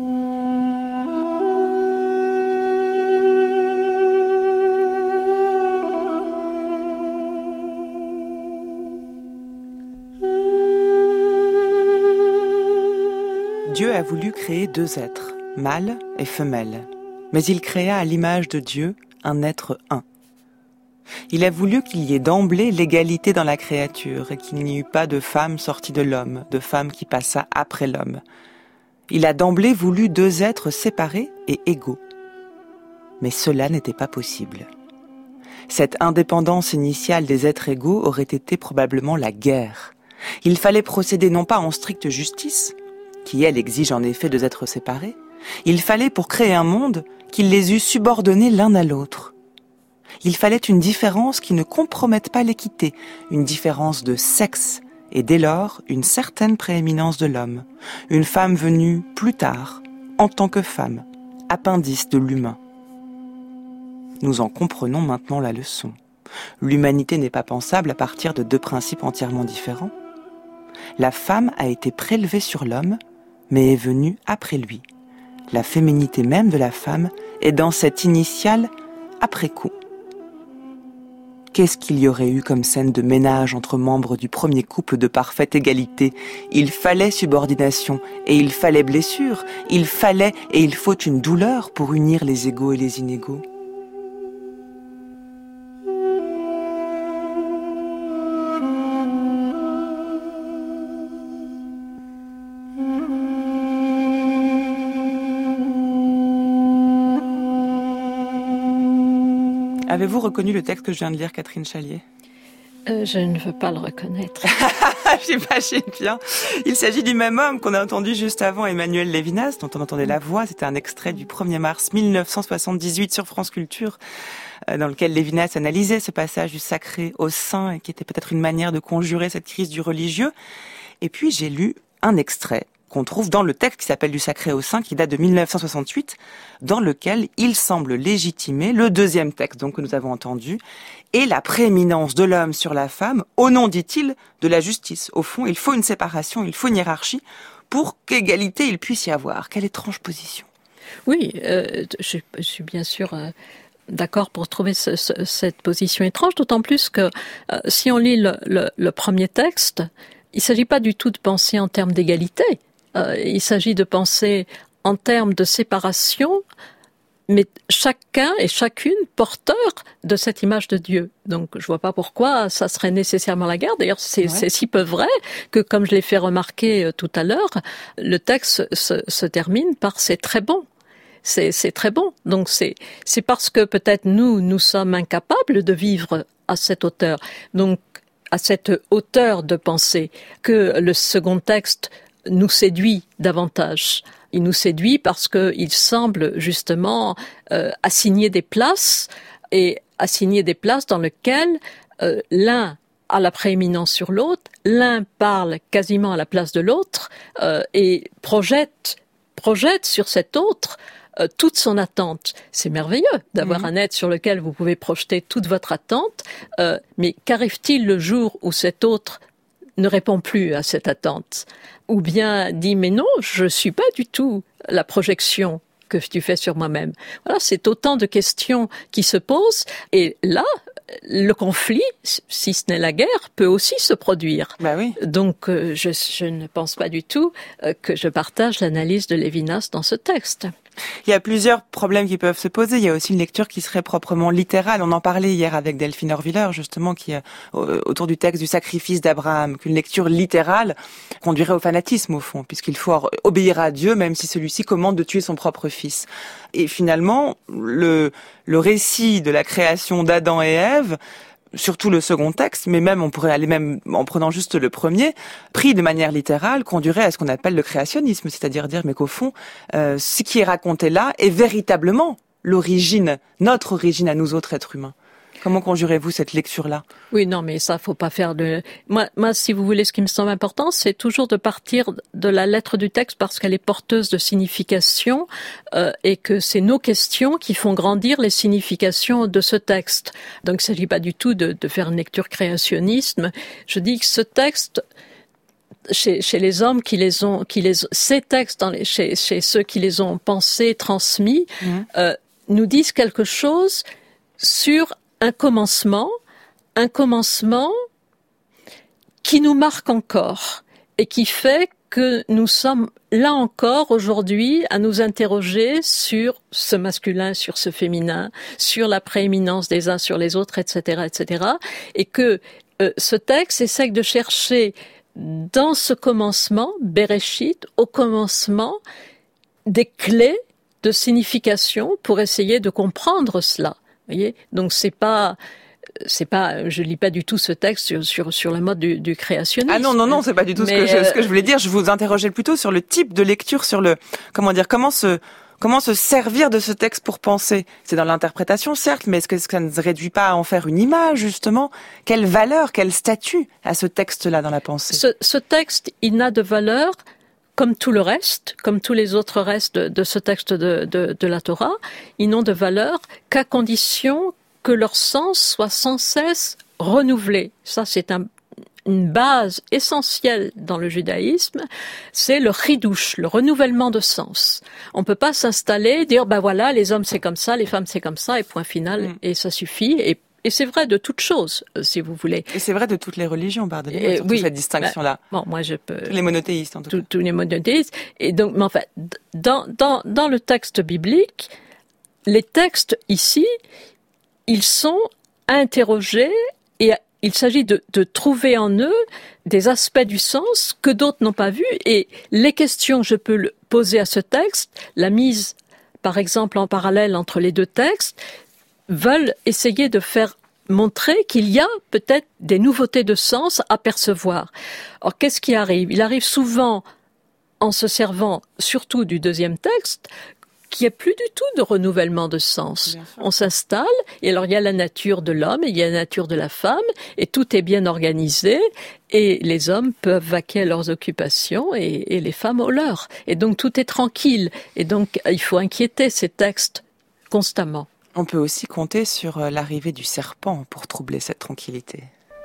Dieu a voulu créer deux êtres, mâle et femelle, mais il créa à l'image de Dieu un être un. Il a voulu qu'il y ait d'emblée l'égalité dans la créature et qu'il n'y eût pas de femme sortie de l'homme, de femme qui passa après l'homme. Il a d'emblée voulu deux êtres séparés et égaux. Mais cela n'était pas possible. Cette indépendance initiale des êtres égaux aurait été probablement la guerre. Il fallait procéder non pas en stricte justice, qui elle exige en effet deux êtres séparés, il fallait pour créer un monde qu'il les eût subordonnés l'un à l'autre. Il fallait une différence qui ne compromette pas l'équité, une différence de sexe, et dès lors une certaine prééminence de l'homme, une femme venue plus tard, en tant que femme, appendice de l'humain. Nous en comprenons maintenant la leçon. L'humanité n'est pas pensable à partir de deux principes entièrement différents. La femme a été prélevée sur l'homme, mais est venue après lui. La féminité même de la femme est dans cette initiale après coup. Qu'est-ce qu'il y aurait eu comme scène de ménage entre membres du premier couple de parfaite égalité? Il fallait subordination et il fallait blessure. Il fallait et il faut une douleur pour unir les égaux et les inégaux. Avez-vous reconnu le texte que je viens de lire, Catherine Chalier? euh, Je ne veux pas le reconnaître. J'imagine bien. Il s'agit du même homme qu'on a entendu juste avant, Emmanuel Lévinas, dont on entendait la voix. C'était un extrait du premier mars mille neuf cent soixante-dix-huit sur France Culture, dans lequel Lévinas analysait ce passage du sacré au saint, et qui était peut-être une manière de conjurer cette crise du religieux. Et puis j'ai lu un extrait qu'on trouve dans le texte qui s'appelle Du sacré au saint, qui date de mille neuf cent soixante-huit, dans lequel il semble légitimer le deuxième texte donc que nous avons entendu, et la prééminence de l'homme sur la femme, au nom, dit-il, de la justice. Au fond, il faut une séparation, il faut une hiérarchie, pour qu'égalité il puisse y avoir. Quelle étrange position. Oui, euh, je, je suis bien sûr... Euh... D'accord pour trouver ce, ce, cette position étrange, d'autant plus que euh, si on lit le, le, le premier texte, il ne s'agit pas du tout de penser en termes d'égalité, euh, il s'agit de penser en termes de séparation mais chacun et chacune porteur de cette image de Dieu. Donc, je vois pas pourquoi ça serait nécessairement la guerre. D'ailleurs, c'est, ouais. c'est si peu vrai que, comme je l'ai fait remarquer tout à l'heure, le texte se, se termine par « c'est très bon ». C'est, c'est très bon. Donc, c'est, c'est parce que peut-être nous, nous sommes incapables de vivre à cette hauteur. Donc, à cette hauteur de pensée, que le second texte nous séduit davantage. Il nous séduit parce qu'il semble justement euh, assigner des places, et assigner des places dans lesquelles euh, l'un a la prééminence sur l'autre, l'un parle quasiment à la place de l'autre euh, et projette, projette sur cet autre euh, toute son attente. C'est merveilleux d'avoir mmh. un être sur lequel vous pouvez projeter toute votre attente, euh, mais qu'arrive-t-il le jour où cet autre ne répond plus à cette attente, ou bien dit mais non, je suis pas du tout la projection que tu fais sur moi-même. Voilà, c'est autant de questions qui se posent, et là, le conflit, si ce n'est la guerre, peut aussi se produire. Bah oui. Donc, euh, je, je ne pense pas du tout euh, que je partage l'analyse de Lévinas dans ce texte. Il y a plusieurs problèmes qui peuvent se poser. Il y a aussi une lecture qui serait proprement littérale. On en parlait hier avec Delphine Horviller, justement, qui autour du texte du sacrifice d'Abraham, qu'une lecture littérale conduirait au fanatisme, au fond, puisqu'il faut obéir à Dieu, même si celui-ci commande de tuer son propre fils. Et finalement, le, le récit de la création d'Adam et Ève, surtout le second texte, mais même on pourrait aller même en prenant juste le premier, pris de manière littérale, conduirait à ce qu'on appelle le créationnisme, c'est-à-dire dire mais qu'au fond, euh, ce qui est raconté là est véritablement l'origine, notre origine à nous autres êtres humains. Comment conjurez-vous cette lecture-là ? Oui, non, mais ça, faut pas faire de... Moi, moi, si vous voulez, ce qui me semble important, c'est toujours de partir de la lettre du texte parce qu'elle est porteuse de signification euh, et que c'est nos questions qui font grandir les significations de ce texte. Donc, il s'agit pas du tout de, de faire une lecture créationnisme. Je dis que ce texte... Chez, chez les hommes qui les ont, qui les, ces textes, dans les, chez, chez ceux qui les ont pensés, transmis, mmh. euh, nous disent quelque chose sur un commencement, un commencement qui nous marque encore et qui fait que nous sommes là encore aujourd'hui à nous interroger sur ce masculin, sur ce féminin, sur la prééminence des uns sur les autres, et cetera, et cetera. Et que euh, ce texte essaie de chercher dans ce commencement, Bereshit, au commencement, des clés de signification pour essayer de comprendre cela. Vous voyez, donc c'est pas, c'est pas, je lis pas du tout ce texte sur sur sur le mode du, du créationnisme. Ah non non non, c'est pas du tout Mais ce que je, ce que je voulais dire. Je vous interrogeais plutôt sur le type de lecture, sur le comment dire, comment se comment se servir de ce texte pour penser. C'est dans l'interprétation certes, mais est-ce que ça ne se réduit pas à en faire une image justement ? Quelle valeur, quel statut a ce texte-là dans la pensée ? Ce, ce texte, il n'a de valeur. Comme tout le reste, comme tous les autres restes de, de ce texte de, de, de la Torah, ils n'ont de valeur qu'à condition que leur sens soit sans cesse renouvelé. Ça, c'est un, une base essentielle dans le judaïsme, c'est le chidouche, le renouvellement de sens. On peut pas s'installer, dire, ben voilà, les hommes c'est comme ça, les femmes c'est comme ça, et point final, mmh. et ça suffit, et Et c'est vrai de toutes choses, si vous voulez. Et c'est vrai de toutes les religions, pardonnez-moi, surtout oui, cette distinction-là. Bah, bon, moi je peux. Tous les monothéistes, en tout, tout cas. Tous les monothéistes. Et donc, mais en fait, dans, dans, dans le texte biblique, les textes ici, ils sont interrogés et il s'agit de, de trouver en eux des aspects du sens que d'autres n'ont pas vus. Et les questions que je peux poser à ce texte, la mise, par exemple, en parallèle entre les deux textes, veulent essayer de faire montrer qu'il y a peut-être des nouveautés de sens à percevoir. Or, qu'est-ce qui arrive ? Il arrive souvent, en se servant surtout du deuxième texte, qu'il n'y a plus du tout de renouvellement de sens. On s'installe, et alors il y a la nature de l'homme, et il y a la nature de la femme, et tout est bien organisé, et les hommes peuvent vaquer à leurs occupations, et, et les femmes aux leurs. Et donc tout est tranquille, et donc il faut inquiéter ces textes constamment. On peut aussi compter sur l'arrivée du serpent pour troubler cette tranquillité.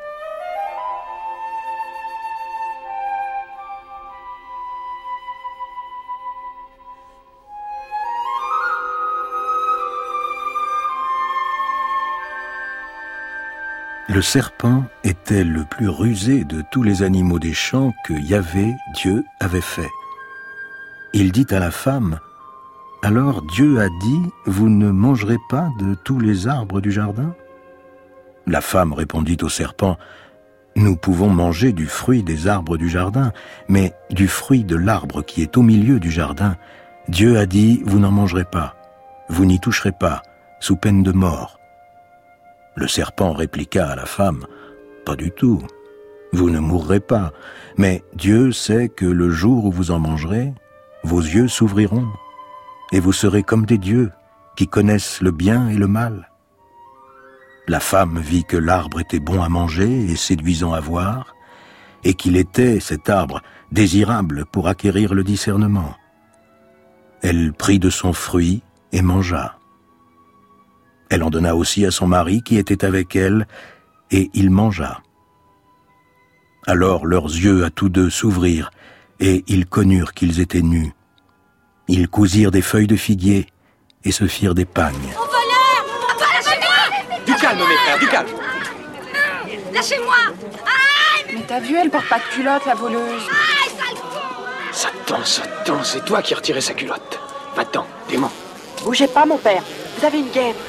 Le serpent était le plus rusé de tous les animaux des champs que Yahvé, Dieu, avait fait. Il dit à la femme : Alors Dieu a dit, vous ne mangerez pas de tous les arbres du jardin ? La femme répondit au serpent, nous pouvons manger du fruit des arbres du jardin, mais du fruit de l'arbre qui est au milieu du jardin, Dieu a dit, vous n'en mangerez pas, vous n'y toucherez pas, sous peine de mort. Le serpent répliqua à la femme, pas du tout, vous ne mourrez pas, mais Dieu sait que le jour où vous en mangerez, vos yeux s'ouvriront, et vous serez comme des dieux, qui connaissent le bien et le mal. La femme vit que l'arbre était bon à manger et séduisant à voir, et qu'il était, cet arbre, désirable pour acquérir le discernement. Elle prit de son fruit et mangea. Elle en donna aussi à son mari qui était avec elle, et il mangea. Alors leurs yeux à tous deux s'ouvrirent, et ils connurent qu'ils étaient nus. Ils cousirent des feuilles de figuier et se firent des pagnes. Mon voleur! Papa, lâchez-moi! Du calme, mes frères, du calme! Lâchez-moi! Aïe! Mais t'as vu, elle porte pas de culotte, la voleuse. Aïe, sale con! Satan, Satan, c'est toi qui as retiré sa culotte. Va-t'en, démon. Bougez pas, mon père. Vous avez une guêpe.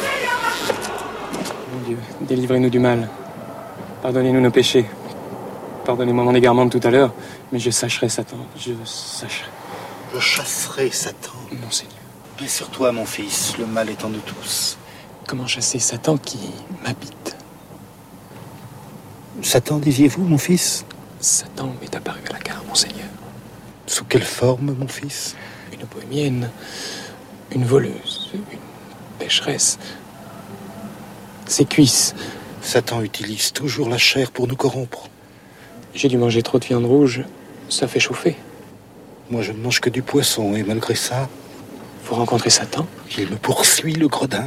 Mon Dieu, délivrez-nous du mal. Pardonnez-nous nos péchés. Pardonnez-moi mon égarement de tout à l'heure, mais je sacherai Satan, je sacherai. Je chasserai Satan. Mon Seigneur. Et sur toi, mon fils, le mal étant de tous. Comment chasser Satan qui m'habite? Satan, disiez-vous, mon fils? Satan m'est apparu à la gare, mon Seigneur. Sous quelle forme, mon fils? Une bohémienne, une voleuse, une pécheresse. Ses cuisses. Satan utilise toujours la chair pour nous corrompre. J'ai dû manger trop de viande rouge, ça fait chauffer. Moi, je ne mange que du poisson, et malgré ça... Vous rencontrez Satan? Il me poursuit, le gredin.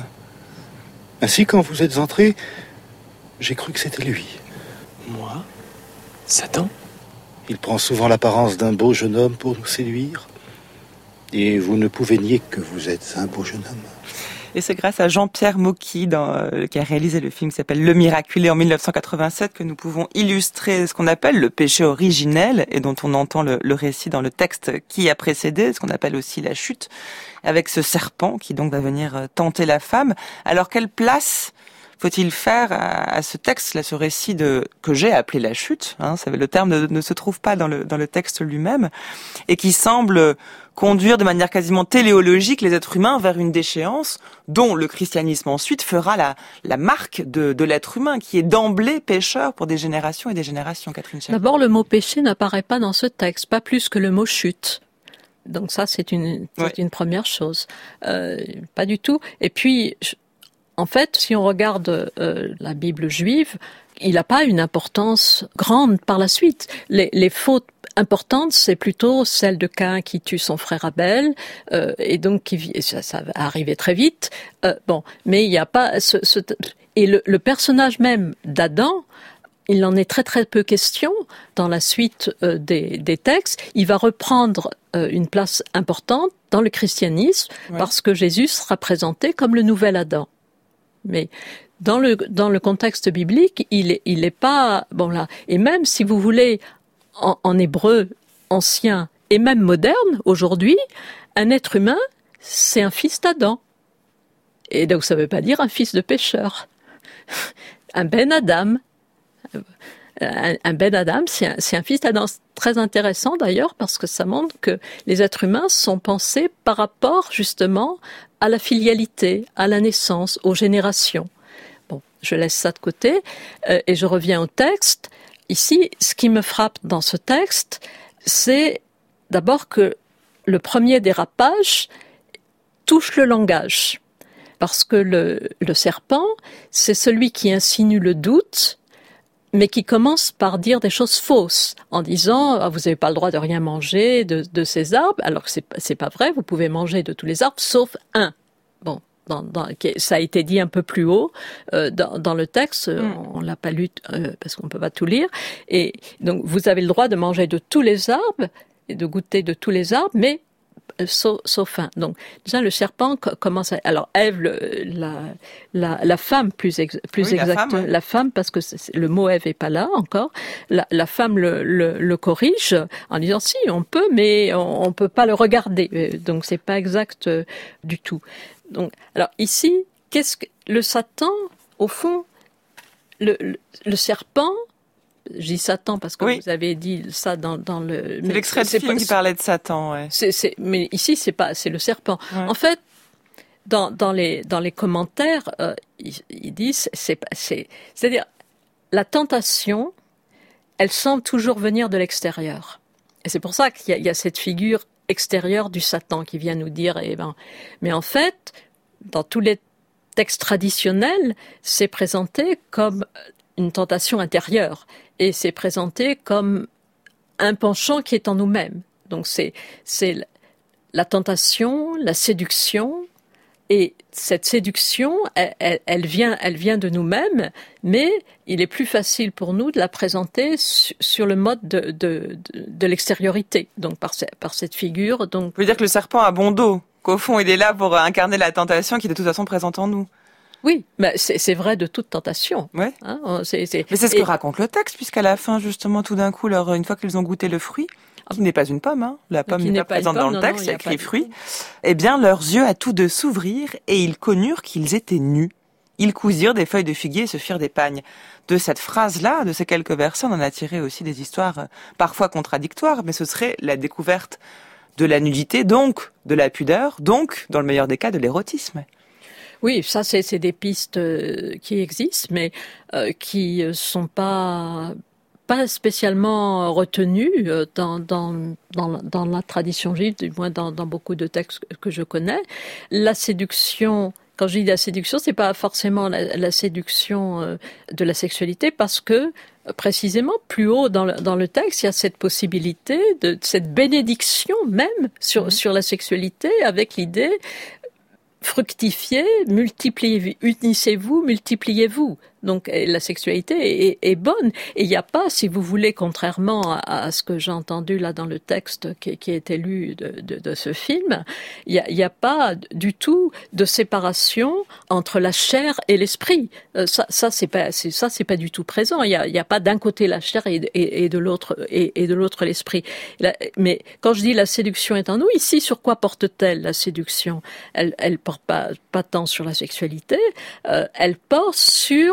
Ainsi, quand vous êtes entré, j'ai cru que c'était lui. Moi? Satan? Il prend souvent l'apparence d'un beau jeune homme pour nous séduire. Et vous ne pouvez nier que vous êtes un beau jeune homme. Et c'est grâce à Jean-Pierre Mocky, dans, euh, qui a réalisé le film qui s'appelle Le Miraculé en mille neuf cent quatre-vingt-sept, que nous pouvons illustrer ce qu'on appelle le péché originel, et dont on entend le, le récit dans le texte qui a précédé, ce qu'on appelle aussi la chute, avec ce serpent qui donc va venir tenter la femme. Alors quelle place faut-il faire à, à ce texte, là, ce récit de que j'ai appelé la chute, hein, ça, le terme ne, ne se trouve pas dans le, dans le texte lui-même, et qui semble conduire de manière quasiment téléologique les êtres humains vers une déchéance dont le christianisme ensuite fera la, la marque de, de l'être humain, qui est d'emblée pécheur pour des générations et des générations, Catherine Chailly. D'abord, le mot péché n'apparaît pas dans ce texte, pas plus que le mot chute. Donc ça, c'est une, c'est ouais. une première chose. Euh, pas du tout. Et puis, en fait, si on regarde euh, la Bible juive, il n'a pas une importance grande par la suite. Les, les fautes importantes, c'est plutôt celle de Caïn qui tue son frère Abel, euh, et donc qui, ça, ça va arriver très vite. Euh, bon, mais il n'y a pas ce, ce et le, le personnage même d'Adam, il en est très très peu question dans la suite euh, des, des textes. Il va reprendre euh, une place importante dans le christianisme ouais. parce que Jésus sera présenté comme le nouvel Adam. Mais dans le dans le contexte biblique, il est il est pas bon là. Et même si vous voulez, en, en hébreu ancien et même moderne aujourd'hui, un être humain, c'est un fils d'Adam. Et donc ça veut pas dire un fils de pécheur. Un Ben Adam. Un Ben Adam, c'est un, c'est un fils d'Adam. Très intéressant d'ailleurs parce que ça montre que les êtres humains sont pensés par rapport justement à la filialité, à la naissance, aux générations. Bon, je laisse ça de côté euh, et je reviens au texte. Ici, ce qui me frappe dans ce texte, c'est d'abord que le premier dérapage touche le langage. Parce que le, le serpent, c'est celui qui insinue le doute, mais qui commence par dire des choses fausses, en disant ah, « vous n'avez pas le droit de rien manger de, de ces arbres », alors que c'est, c'est pas vrai, vous pouvez manger de tous les arbres, sauf un. Bon, dans, dans, ça a été dit un peu plus haut euh, dans, dans le texte, mm. on, on l'a pas lu euh, parce qu'on peut pas tout lire, et donc vous avez le droit de manger de tous les arbres, et de goûter de tous les arbres, mais sauf, sauf un. Donc déjà le serpent commence à... Alors Ève, le, la, la, la femme plus, ex, plus oui, exacte, la femme, ouais. la femme parce que c'est, le mot Ève est pas là encore, la, la femme le, le, le corrige en disant si on peut mais on, on peut pas le regarder. Donc c'est pas exact euh, du tout. Donc alors ici, qu'est-ce que le Satan au fond, le, le, le serpent, je dis Satan parce que oui. vous avez dit ça dans, dans le... C'est l'extrait de film pas, qui parlait de Satan, ouais. C'est, c'est, mais ici, c'est pas, c'est le serpent. Ouais. En fait, dans, dans les, dans les commentaires, euh, ils, ils disent, c'est, c'est, c'est-à-dire, la tentation, elle semble toujours venir de l'extérieur. Et c'est pour ça qu'il y a, il y a cette figure extérieure du Satan qui vient nous dire, eh ben, mais en fait, dans tous les textes traditionnels, c'est présenté comme une tentation intérieure. Et c'est présenté comme un penchant qui est en nous-mêmes. Donc c'est, c'est la tentation, la séduction, et cette séduction, elle, elle, elle, vient, elle vient de nous-mêmes, mais il est plus facile pour nous de la présenter su, sur le mode de, de, de, de l'extériorité, donc par, par cette figure. Donc... Vous voulez dire que le serpent a bon dos, qu'au fond il est là pour incarner la tentation qui est de toute façon présente en nous? Oui, mais c'est, c'est vrai de toute tentation. Ouais. Hein, c'est, c'est... Mais c'est ce Et... que raconte le texte, puisqu'à la fin, justement, tout d'un coup, leur, une fois qu'ils ont goûté le fruit, qui n'est pas une pomme, hein, la pomme n'est, n'est pas, pas présente pomme, dans le texte, il y a écrit fruit, eh bien, leurs yeux à tous deux s'ouvrirent et ils connurent qu'ils étaient nus. Ils cousirent des feuilles de figuier et se firent des pagnes. De cette phrase-là, de ces quelques versets, on en a tiré aussi des histoires parfois contradictoires, mais ce serait la découverte de la nudité, donc de la pudeur, donc, dans le meilleur des cas, de l'érotisme. Oui, ça c'est, c'est des pistes euh, qui existent, mais euh, qui sont pas pas spécialement retenues euh, dans dans dans dans la tradition juive, du moins dans dans beaucoup de textes que je connais. La séduction, quand je dis la séduction, c'est pas forcément la, la séduction euh, de la sexualité, parce que précisément plus haut dans le, dans le texte, il y a cette possibilité de cette bénédiction même sur mmh. sur la sexualité, avec l'idée fructifiez, multipliez, unissez-vous, multipliez-vous. Donc la sexualité est, est bonne. Et il n'y a pas, si vous voulez, contrairement à, à ce que j'ai entendu là dans le texte qui, qui est lu de, de, de ce film, il n'y a, il y a pas du tout de séparation entre la chair et l'esprit. Euh, ça, ça c'est pas, c'est, ça c'est pas du tout présent. Il n'y a, il y a pas d'un côté la chair et, et, et de l'autre et, et de l'autre l'esprit. La, mais quand je dis la séduction est en nous, ici sur quoi porte-t-elle la séduction? Elle, elle porte pas pas tant sur la sexualité. Euh, elle porte sur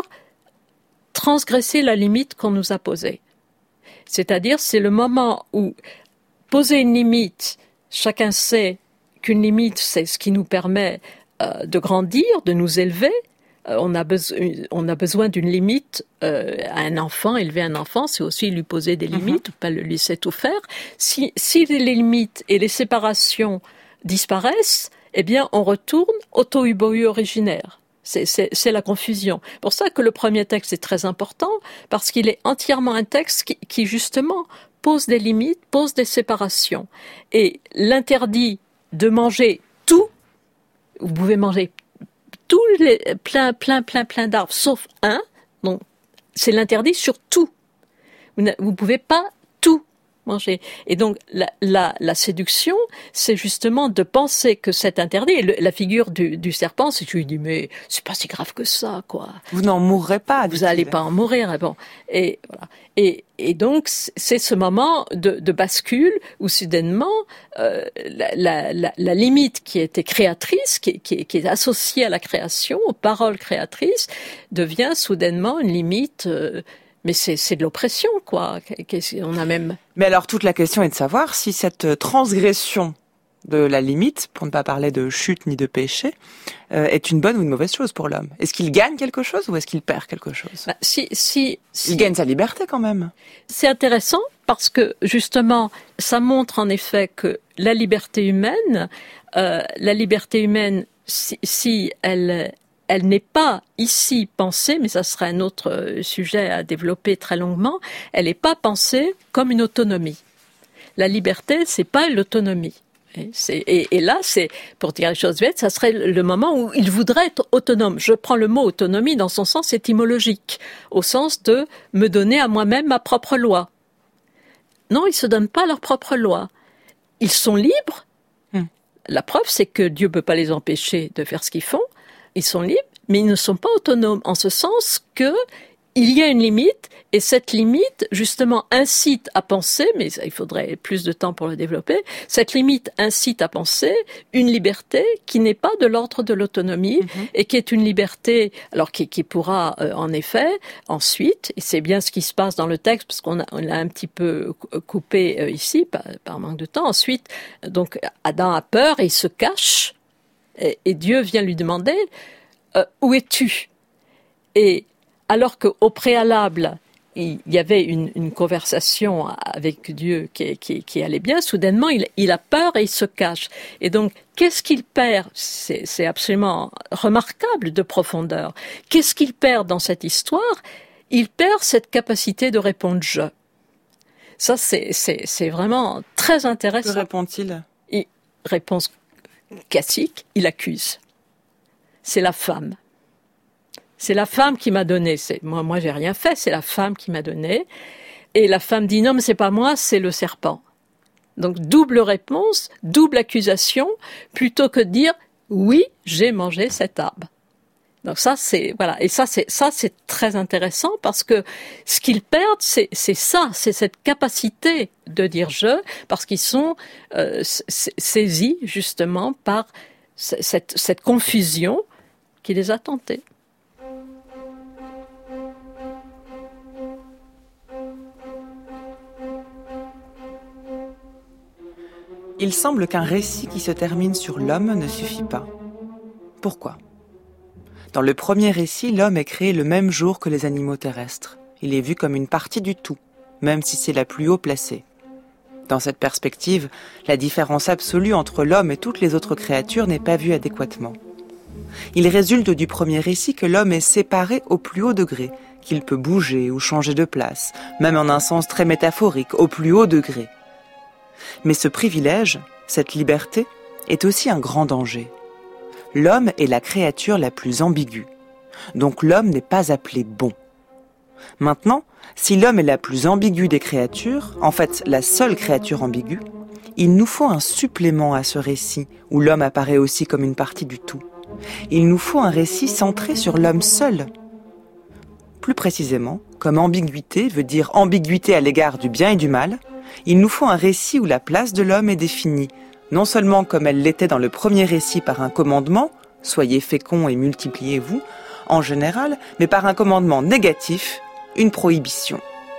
transgresser la limite qu'on nous a posée. C'est-à-dire, c'est le moment où poser une limite, chacun sait qu'une limite, c'est ce qui nous permet euh, de grandir, de nous élever. Euh, on a besoin, on a besoin d'une limite euh, à un enfant. Élever un enfant, c'est aussi lui poser des limites, mm-hmm. pas le laisser tout faire. Si, si les limites et les séparations disparaissent, eh bien, on retourne au tohu-bohu originaire. C'est, c'est, c'est la confusion. Pour ça que le premier texte est très important, parce qu'il est entièrement un texte qui, qui justement pose des limites, pose des séparations. Et l'interdit de manger tout, vous pouvez manger tous les, plein, plein, plein, plein d'arbres, sauf un, donc c'est l'interdit sur tout. Vous ne pouvez pas tout manger. Et donc la, la, la séduction, c'est justement de penser que c'est interdit. Et le, la figure du, du serpent, c'est que je lui dis mais c'est pas si grave que ça, quoi. Vous n'en mourrez pas. Vous n'allez pas en mourir. Et bon, et voilà. Et, et donc c'est ce moment de, de bascule où soudainement euh, la, la, la, la limite qui était créatrice, qui, qui, qui est associée à la création, aux paroles créatrices, devient soudainement une limite. Euh, Mais c'est, c'est de l'oppression, quoi. On a même. Mais alors, toute la question est de savoir si cette transgression de la limite, pour ne pas parler de chute ni de péché, euh, est une bonne ou une mauvaise chose pour l'homme. Est-ce qu'il gagne quelque chose ou est-ce qu'il perd quelque chose? Bah, si, si, si. Il gagne sa liberté quand même. C'est intéressant parce que justement, ça montre en effet que la liberté humaine, euh, la liberté humaine, si, si elle Elle n'est pas ici pensée, mais ça serait un autre sujet à développer très longuement, elle n'est pas pensée comme une autonomie. La liberté, c'est pas l'autonomie. Et, c'est, et, et là, c'est, pour dire les choses bêtes, ça serait le moment où il voudrait être autonome. Je prends le mot autonomie dans son sens étymologique, au sens de me donner à moi-même ma propre loi. Non, ils se donnent pas leur propre loi. Ils sont libres, hum. La preuve, c'est que Dieu ne peut pas les empêcher de faire ce qu'ils font. Ils sont libres, mais ils ne sont pas autonomes, en ce sens que il y a une limite, et cette limite, justement, incite à penser, mais il faudrait plus de temps pour le développer, cette limite incite à penser une liberté qui n'est pas de l'ordre de l'autonomie, mm-hmm. et qui est une liberté, alors qui, qui pourra, euh, en effet, ensuite, et c'est bien ce qui se passe dans le texte, parce qu'on a, on l'a un petit peu coupé euh, ici, par, par manque de temps, ensuite, donc Adam a peur et il se cache, et, et Dieu vient lui demander, euh, où es-tu ? Et alors qu'au préalable, il y avait une, une conversation avec Dieu qui, qui, qui allait bien, soudainement, il, il a peur et il se cache. Et donc, qu'est-ce qu'il perd ? C'est, c'est absolument remarquable de profondeur. Qu'est-ce qu'il perd dans cette histoire ? Il perd cette capacité de répondre « je ». Ça, c'est, c'est, c'est vraiment très intéressant. Que répond-il ? Il, réponse classique, il accuse. C'est la femme. C'est la femme qui m'a donné. C'est, moi, moi, j'ai rien fait. C'est la femme qui m'a donné. Et la femme dit non, mais c'est pas moi, c'est le serpent. Donc double réponse, double accusation, plutôt que de dire oui, j'ai mangé cet arbre. Donc ça, c'est voilà. Et ça, c'est ça, c'est très intéressant parce que ce qu'ils perdent, c'est c'est ça, c'est cette capacité de dire je, parce qu'ils sont euh, saisis justement par cette cette confusion qui les a tentés. Il semble qu'un récit qui se termine sur l'homme ne suffit pas. Pourquoi ? Dans le premier récit, l'homme est créé le même jour que les animaux terrestres. Il est vu comme une partie du tout, même si c'est la plus haut placée. Dans cette perspective, la différence absolue entre l'homme et toutes les autres créatures n'est pas vue adéquatement. Il résulte du premier récit que l'homme est séparé au plus haut degré, qu'il peut bouger ou changer de place, même en un sens très métaphorique, au plus haut degré. Mais ce privilège, cette liberté, est aussi un grand danger. L'homme est la créature la plus ambiguë. Donc l'homme n'est pas appelé bon. Maintenant, si l'homme est la plus ambiguë des créatures, en fait la seule créature ambiguë, il nous faut un supplément à ce récit où l'homme apparaît aussi comme une partie du tout. Il nous faut un récit centré sur l'homme seul. Plus précisément, comme ambiguïté veut dire ambiguïté à l'égard du bien et du mal, il nous faut un récit où la place de l'homme est définie, non seulement comme elle l'était dans le premier récit par un commandement, « Soyez féconds et multipliez-vous », en général, mais par un commandement négatif, une prohibition.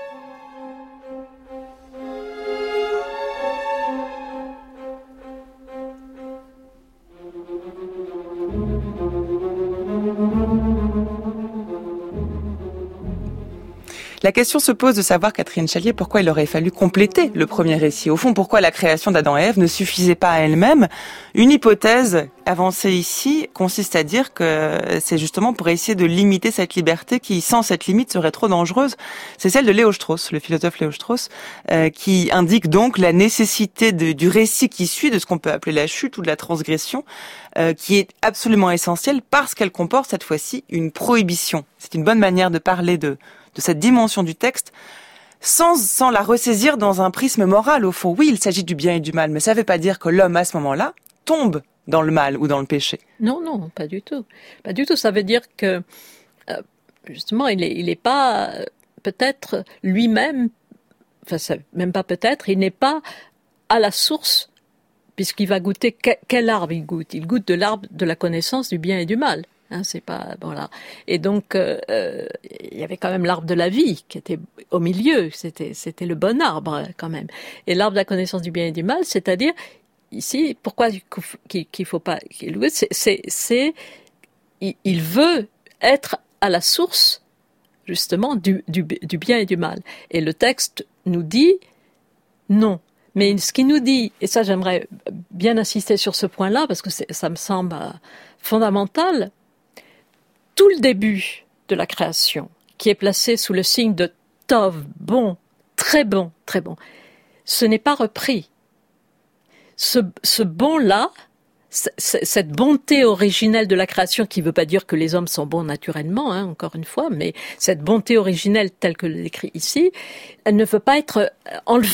La question se pose de savoir, Catherine Chalier, pourquoi il aurait fallu compléter le premier récit. Au fond, pourquoi la création d'Adam et Ève ne suffisait pas à elle-même. Une hypothèse avancée ici consiste à dire que c'est justement pour essayer de limiter cette liberté qui, sans cette limite, serait trop dangereuse. C'est celle de Léo Strauss, le philosophe Léo Strauss, euh, qui indique donc la nécessité de, du récit qui suit, de ce qu'on peut appeler la chute ou de la transgression, euh, qui est absolument essentielle parce qu'elle comporte cette fois-ci une prohibition. C'est une bonne manière de parler de de cette dimension du texte, sans, sans la ressaisir dans un prisme moral, au fond. Oui, il s'agit du bien et du mal, mais ça ne veut pas dire que l'homme, à ce moment-là, tombe dans le mal ou dans le péché. Non, non, pas du tout. Pas du tout. Ça veut dire que, euh, justement, il n'est il est pas, euh, peut-être, lui-même, enfin, ça, même pas peut-être, il n'est pas à la source, puisqu'il va goûter, que, quel arbre il goûte ? Il goûte de l'arbre de la connaissance du bien et du mal. Hein, c'est pas voilà. Et donc euh, euh, il y avait quand même l'arbre de la vie qui était au milieu. C'était c'était le bon arbre quand même. Et l'arbre de la connaissance du bien et du mal, c'est-à-dire ici, pourquoi qu'il qu'il faut pas qu'il c'est c'est, c'est il, il veut être à la source justement du, du du bien et du mal. Et le texte nous dit non. Mais ce qu'il nous dit, et ça j'aimerais bien insister sur ce point-là parce que c'est, ça me semble fondamental. Tout le début de la création, qui est placé sous le signe de Tov, bon, très bon, très bon, ce n'est pas repris. Ce, ce bon-là, c- cette bonté originelle de la création, qui ne veut pas dire que les hommes sont bons naturellement, hein, encore une fois, mais cette bonté originelle telle que l'écrit ici, elle ne veut pas être enlevée.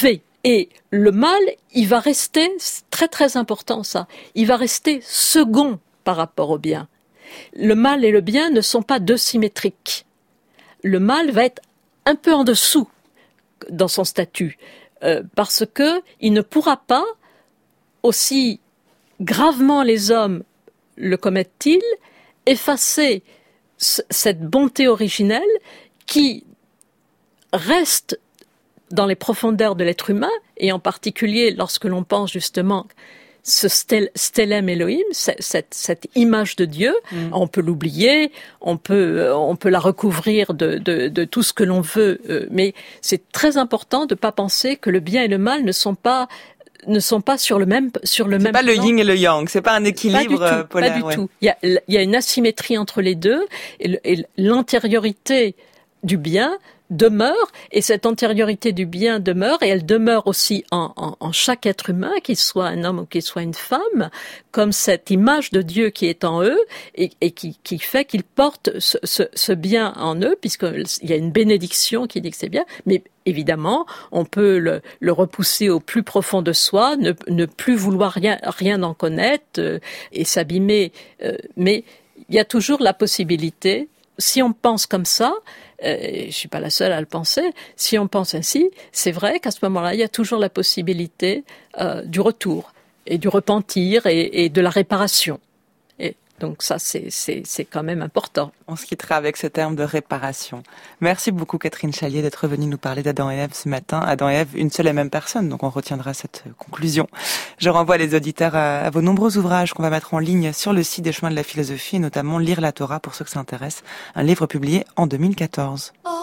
Et le mal, il va rester, c'est très très important ça, il va rester second par rapport au bien. Le mal et le bien ne sont pas deux symétriques. Le mal va être un peu en dessous dans son statut, euh, parce que il ne pourra pas, aussi gravement les hommes le commettent-ils, effacer c- cette bonté originelle qui reste dans les profondeurs de l'être humain, et en particulier lorsque l'on pense justement ce stel, stellem Elohim, cette, cette image de Dieu, mmh. on peut l'oublier, on peut, on peut la recouvrir de, de, de tout ce que l'on veut, mais c'est très important de ne pas penser que le bien et le mal ne sont pas ne sont pas sur le même sur le c'est même pas plan. Le yin et le yang, c'est pas un équilibre pas du tout, polaire. Pas du ouais. tout. Il y a il y a une asymétrie entre les deux, et, le, et l'antériorité du bien demeure, et cette antériorité du bien demeure, et elle demeure aussi en, en, en chaque être humain, qu'il soit un homme ou qu'il soit une femme, comme cette image de Dieu qui est en eux, et, et qui, qui fait qu'ils portent ce, ce, ce bien en eux, puisqu'il y a une bénédiction qui dit que c'est bien, mais évidemment, on peut le, le repousser au plus profond de soi, ne, ne plus vouloir rien, rien en connaître, euh, et s'abîmer, euh, mais il y a toujours la possibilité, si on pense comme ça, euh, je suis pas la seule à le penser, si on pense ainsi, c'est vrai qu'à ce moment-là, il y a toujours la possibilité euh, du retour et du repentir et, et de la réparation. Et donc ça, c'est, c'est, c'est quand même important. On se quittera avec ce terme de réparation. Merci beaucoup Catherine Chalier d'être venue nous parler d'Adam et Ève ce matin. Adam et Ève, une seule et même personne, donc on retiendra cette conclusion. Je renvoie les auditeurs à, à vos nombreux ouvrages qu'on va mettre en ligne sur le site des Chemins de la Philosophie, et notamment Lire la Torah pour ceux que ça intéresse, un livre publié en deux mille quatorze. Oh,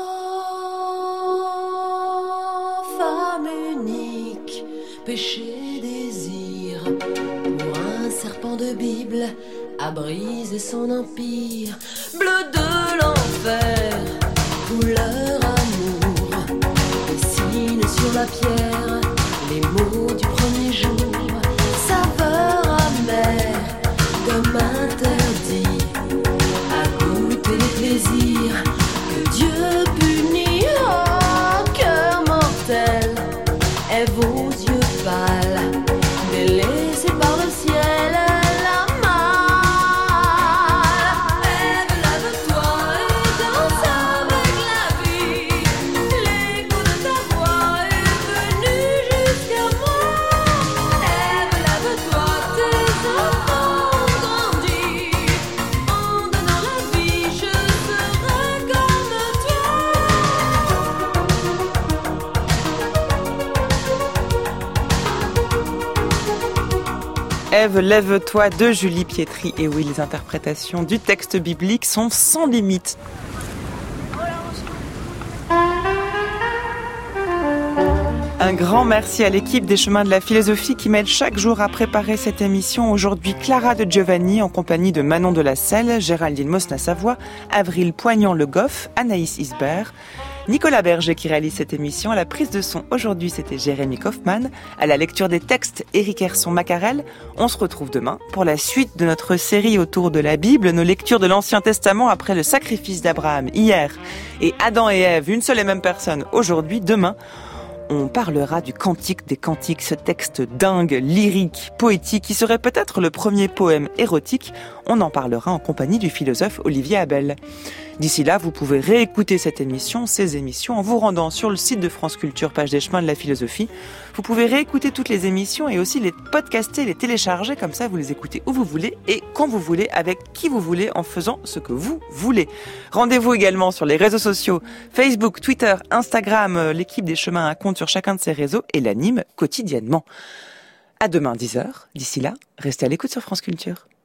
femme unique, péché, désir, pour un serpent de Bible à briser son empire, bleu de l'enfer, couleur amour, dessine sur la pierre les mots du premier jour, saveur amère comme interdit à goûter les plaisirs que Dieu punit. Oh, cœur mortel, Ève aux yeux pâles, délaissée par le ciel. Ève, lève-toi de Julie Pietri. Et oui, les interprétations du texte biblique sont sans limite. Un grand merci à l'équipe des Chemins de la Philosophie qui m'aide chaque jour à préparer cette émission. Aujourd'hui, Clara de Giovanni en compagnie de Manon de la Selle, Géraldine Mosna-Savoie, Avril Poignant-Le Goff, Anaïs Isbert, Nicolas Berger qui réalise cette émission. À la prise de son aujourd'hui, c'était Jérémy Kaufmann. À la lecture des textes, Éric Herson-Macarel. On se retrouve demain pour la suite de notre série autour de la Bible, nos lectures de l'Ancien Testament après le sacrifice d'Abraham hier et Adam et Ève, une seule et même personne aujourd'hui. Demain, on parlera du Cantique des Cantiques, ce texte dingue, lyrique, poétique, qui serait peut-être le premier poème érotique. On en parlera en compagnie du philosophe Olivier Abel. D'ici là, vous pouvez réécouter cette émission, ces émissions, en vous rendant sur le site de France Culture, page des Chemins de la Philosophie. Vous pouvez réécouter toutes les émissions et aussi les podcaster, les télécharger, comme ça vous les écoutez où vous voulez et quand vous voulez, avec qui vous voulez, en faisant ce que vous voulez. Rendez-vous également sur les réseaux sociaux, Facebook, Twitter, Instagram. L'équipe des Chemins a un compte sur chacun de ces réseaux et l'anime quotidiennement. À demain dix heures. D'ici là, restez à l'écoute sur France Culture.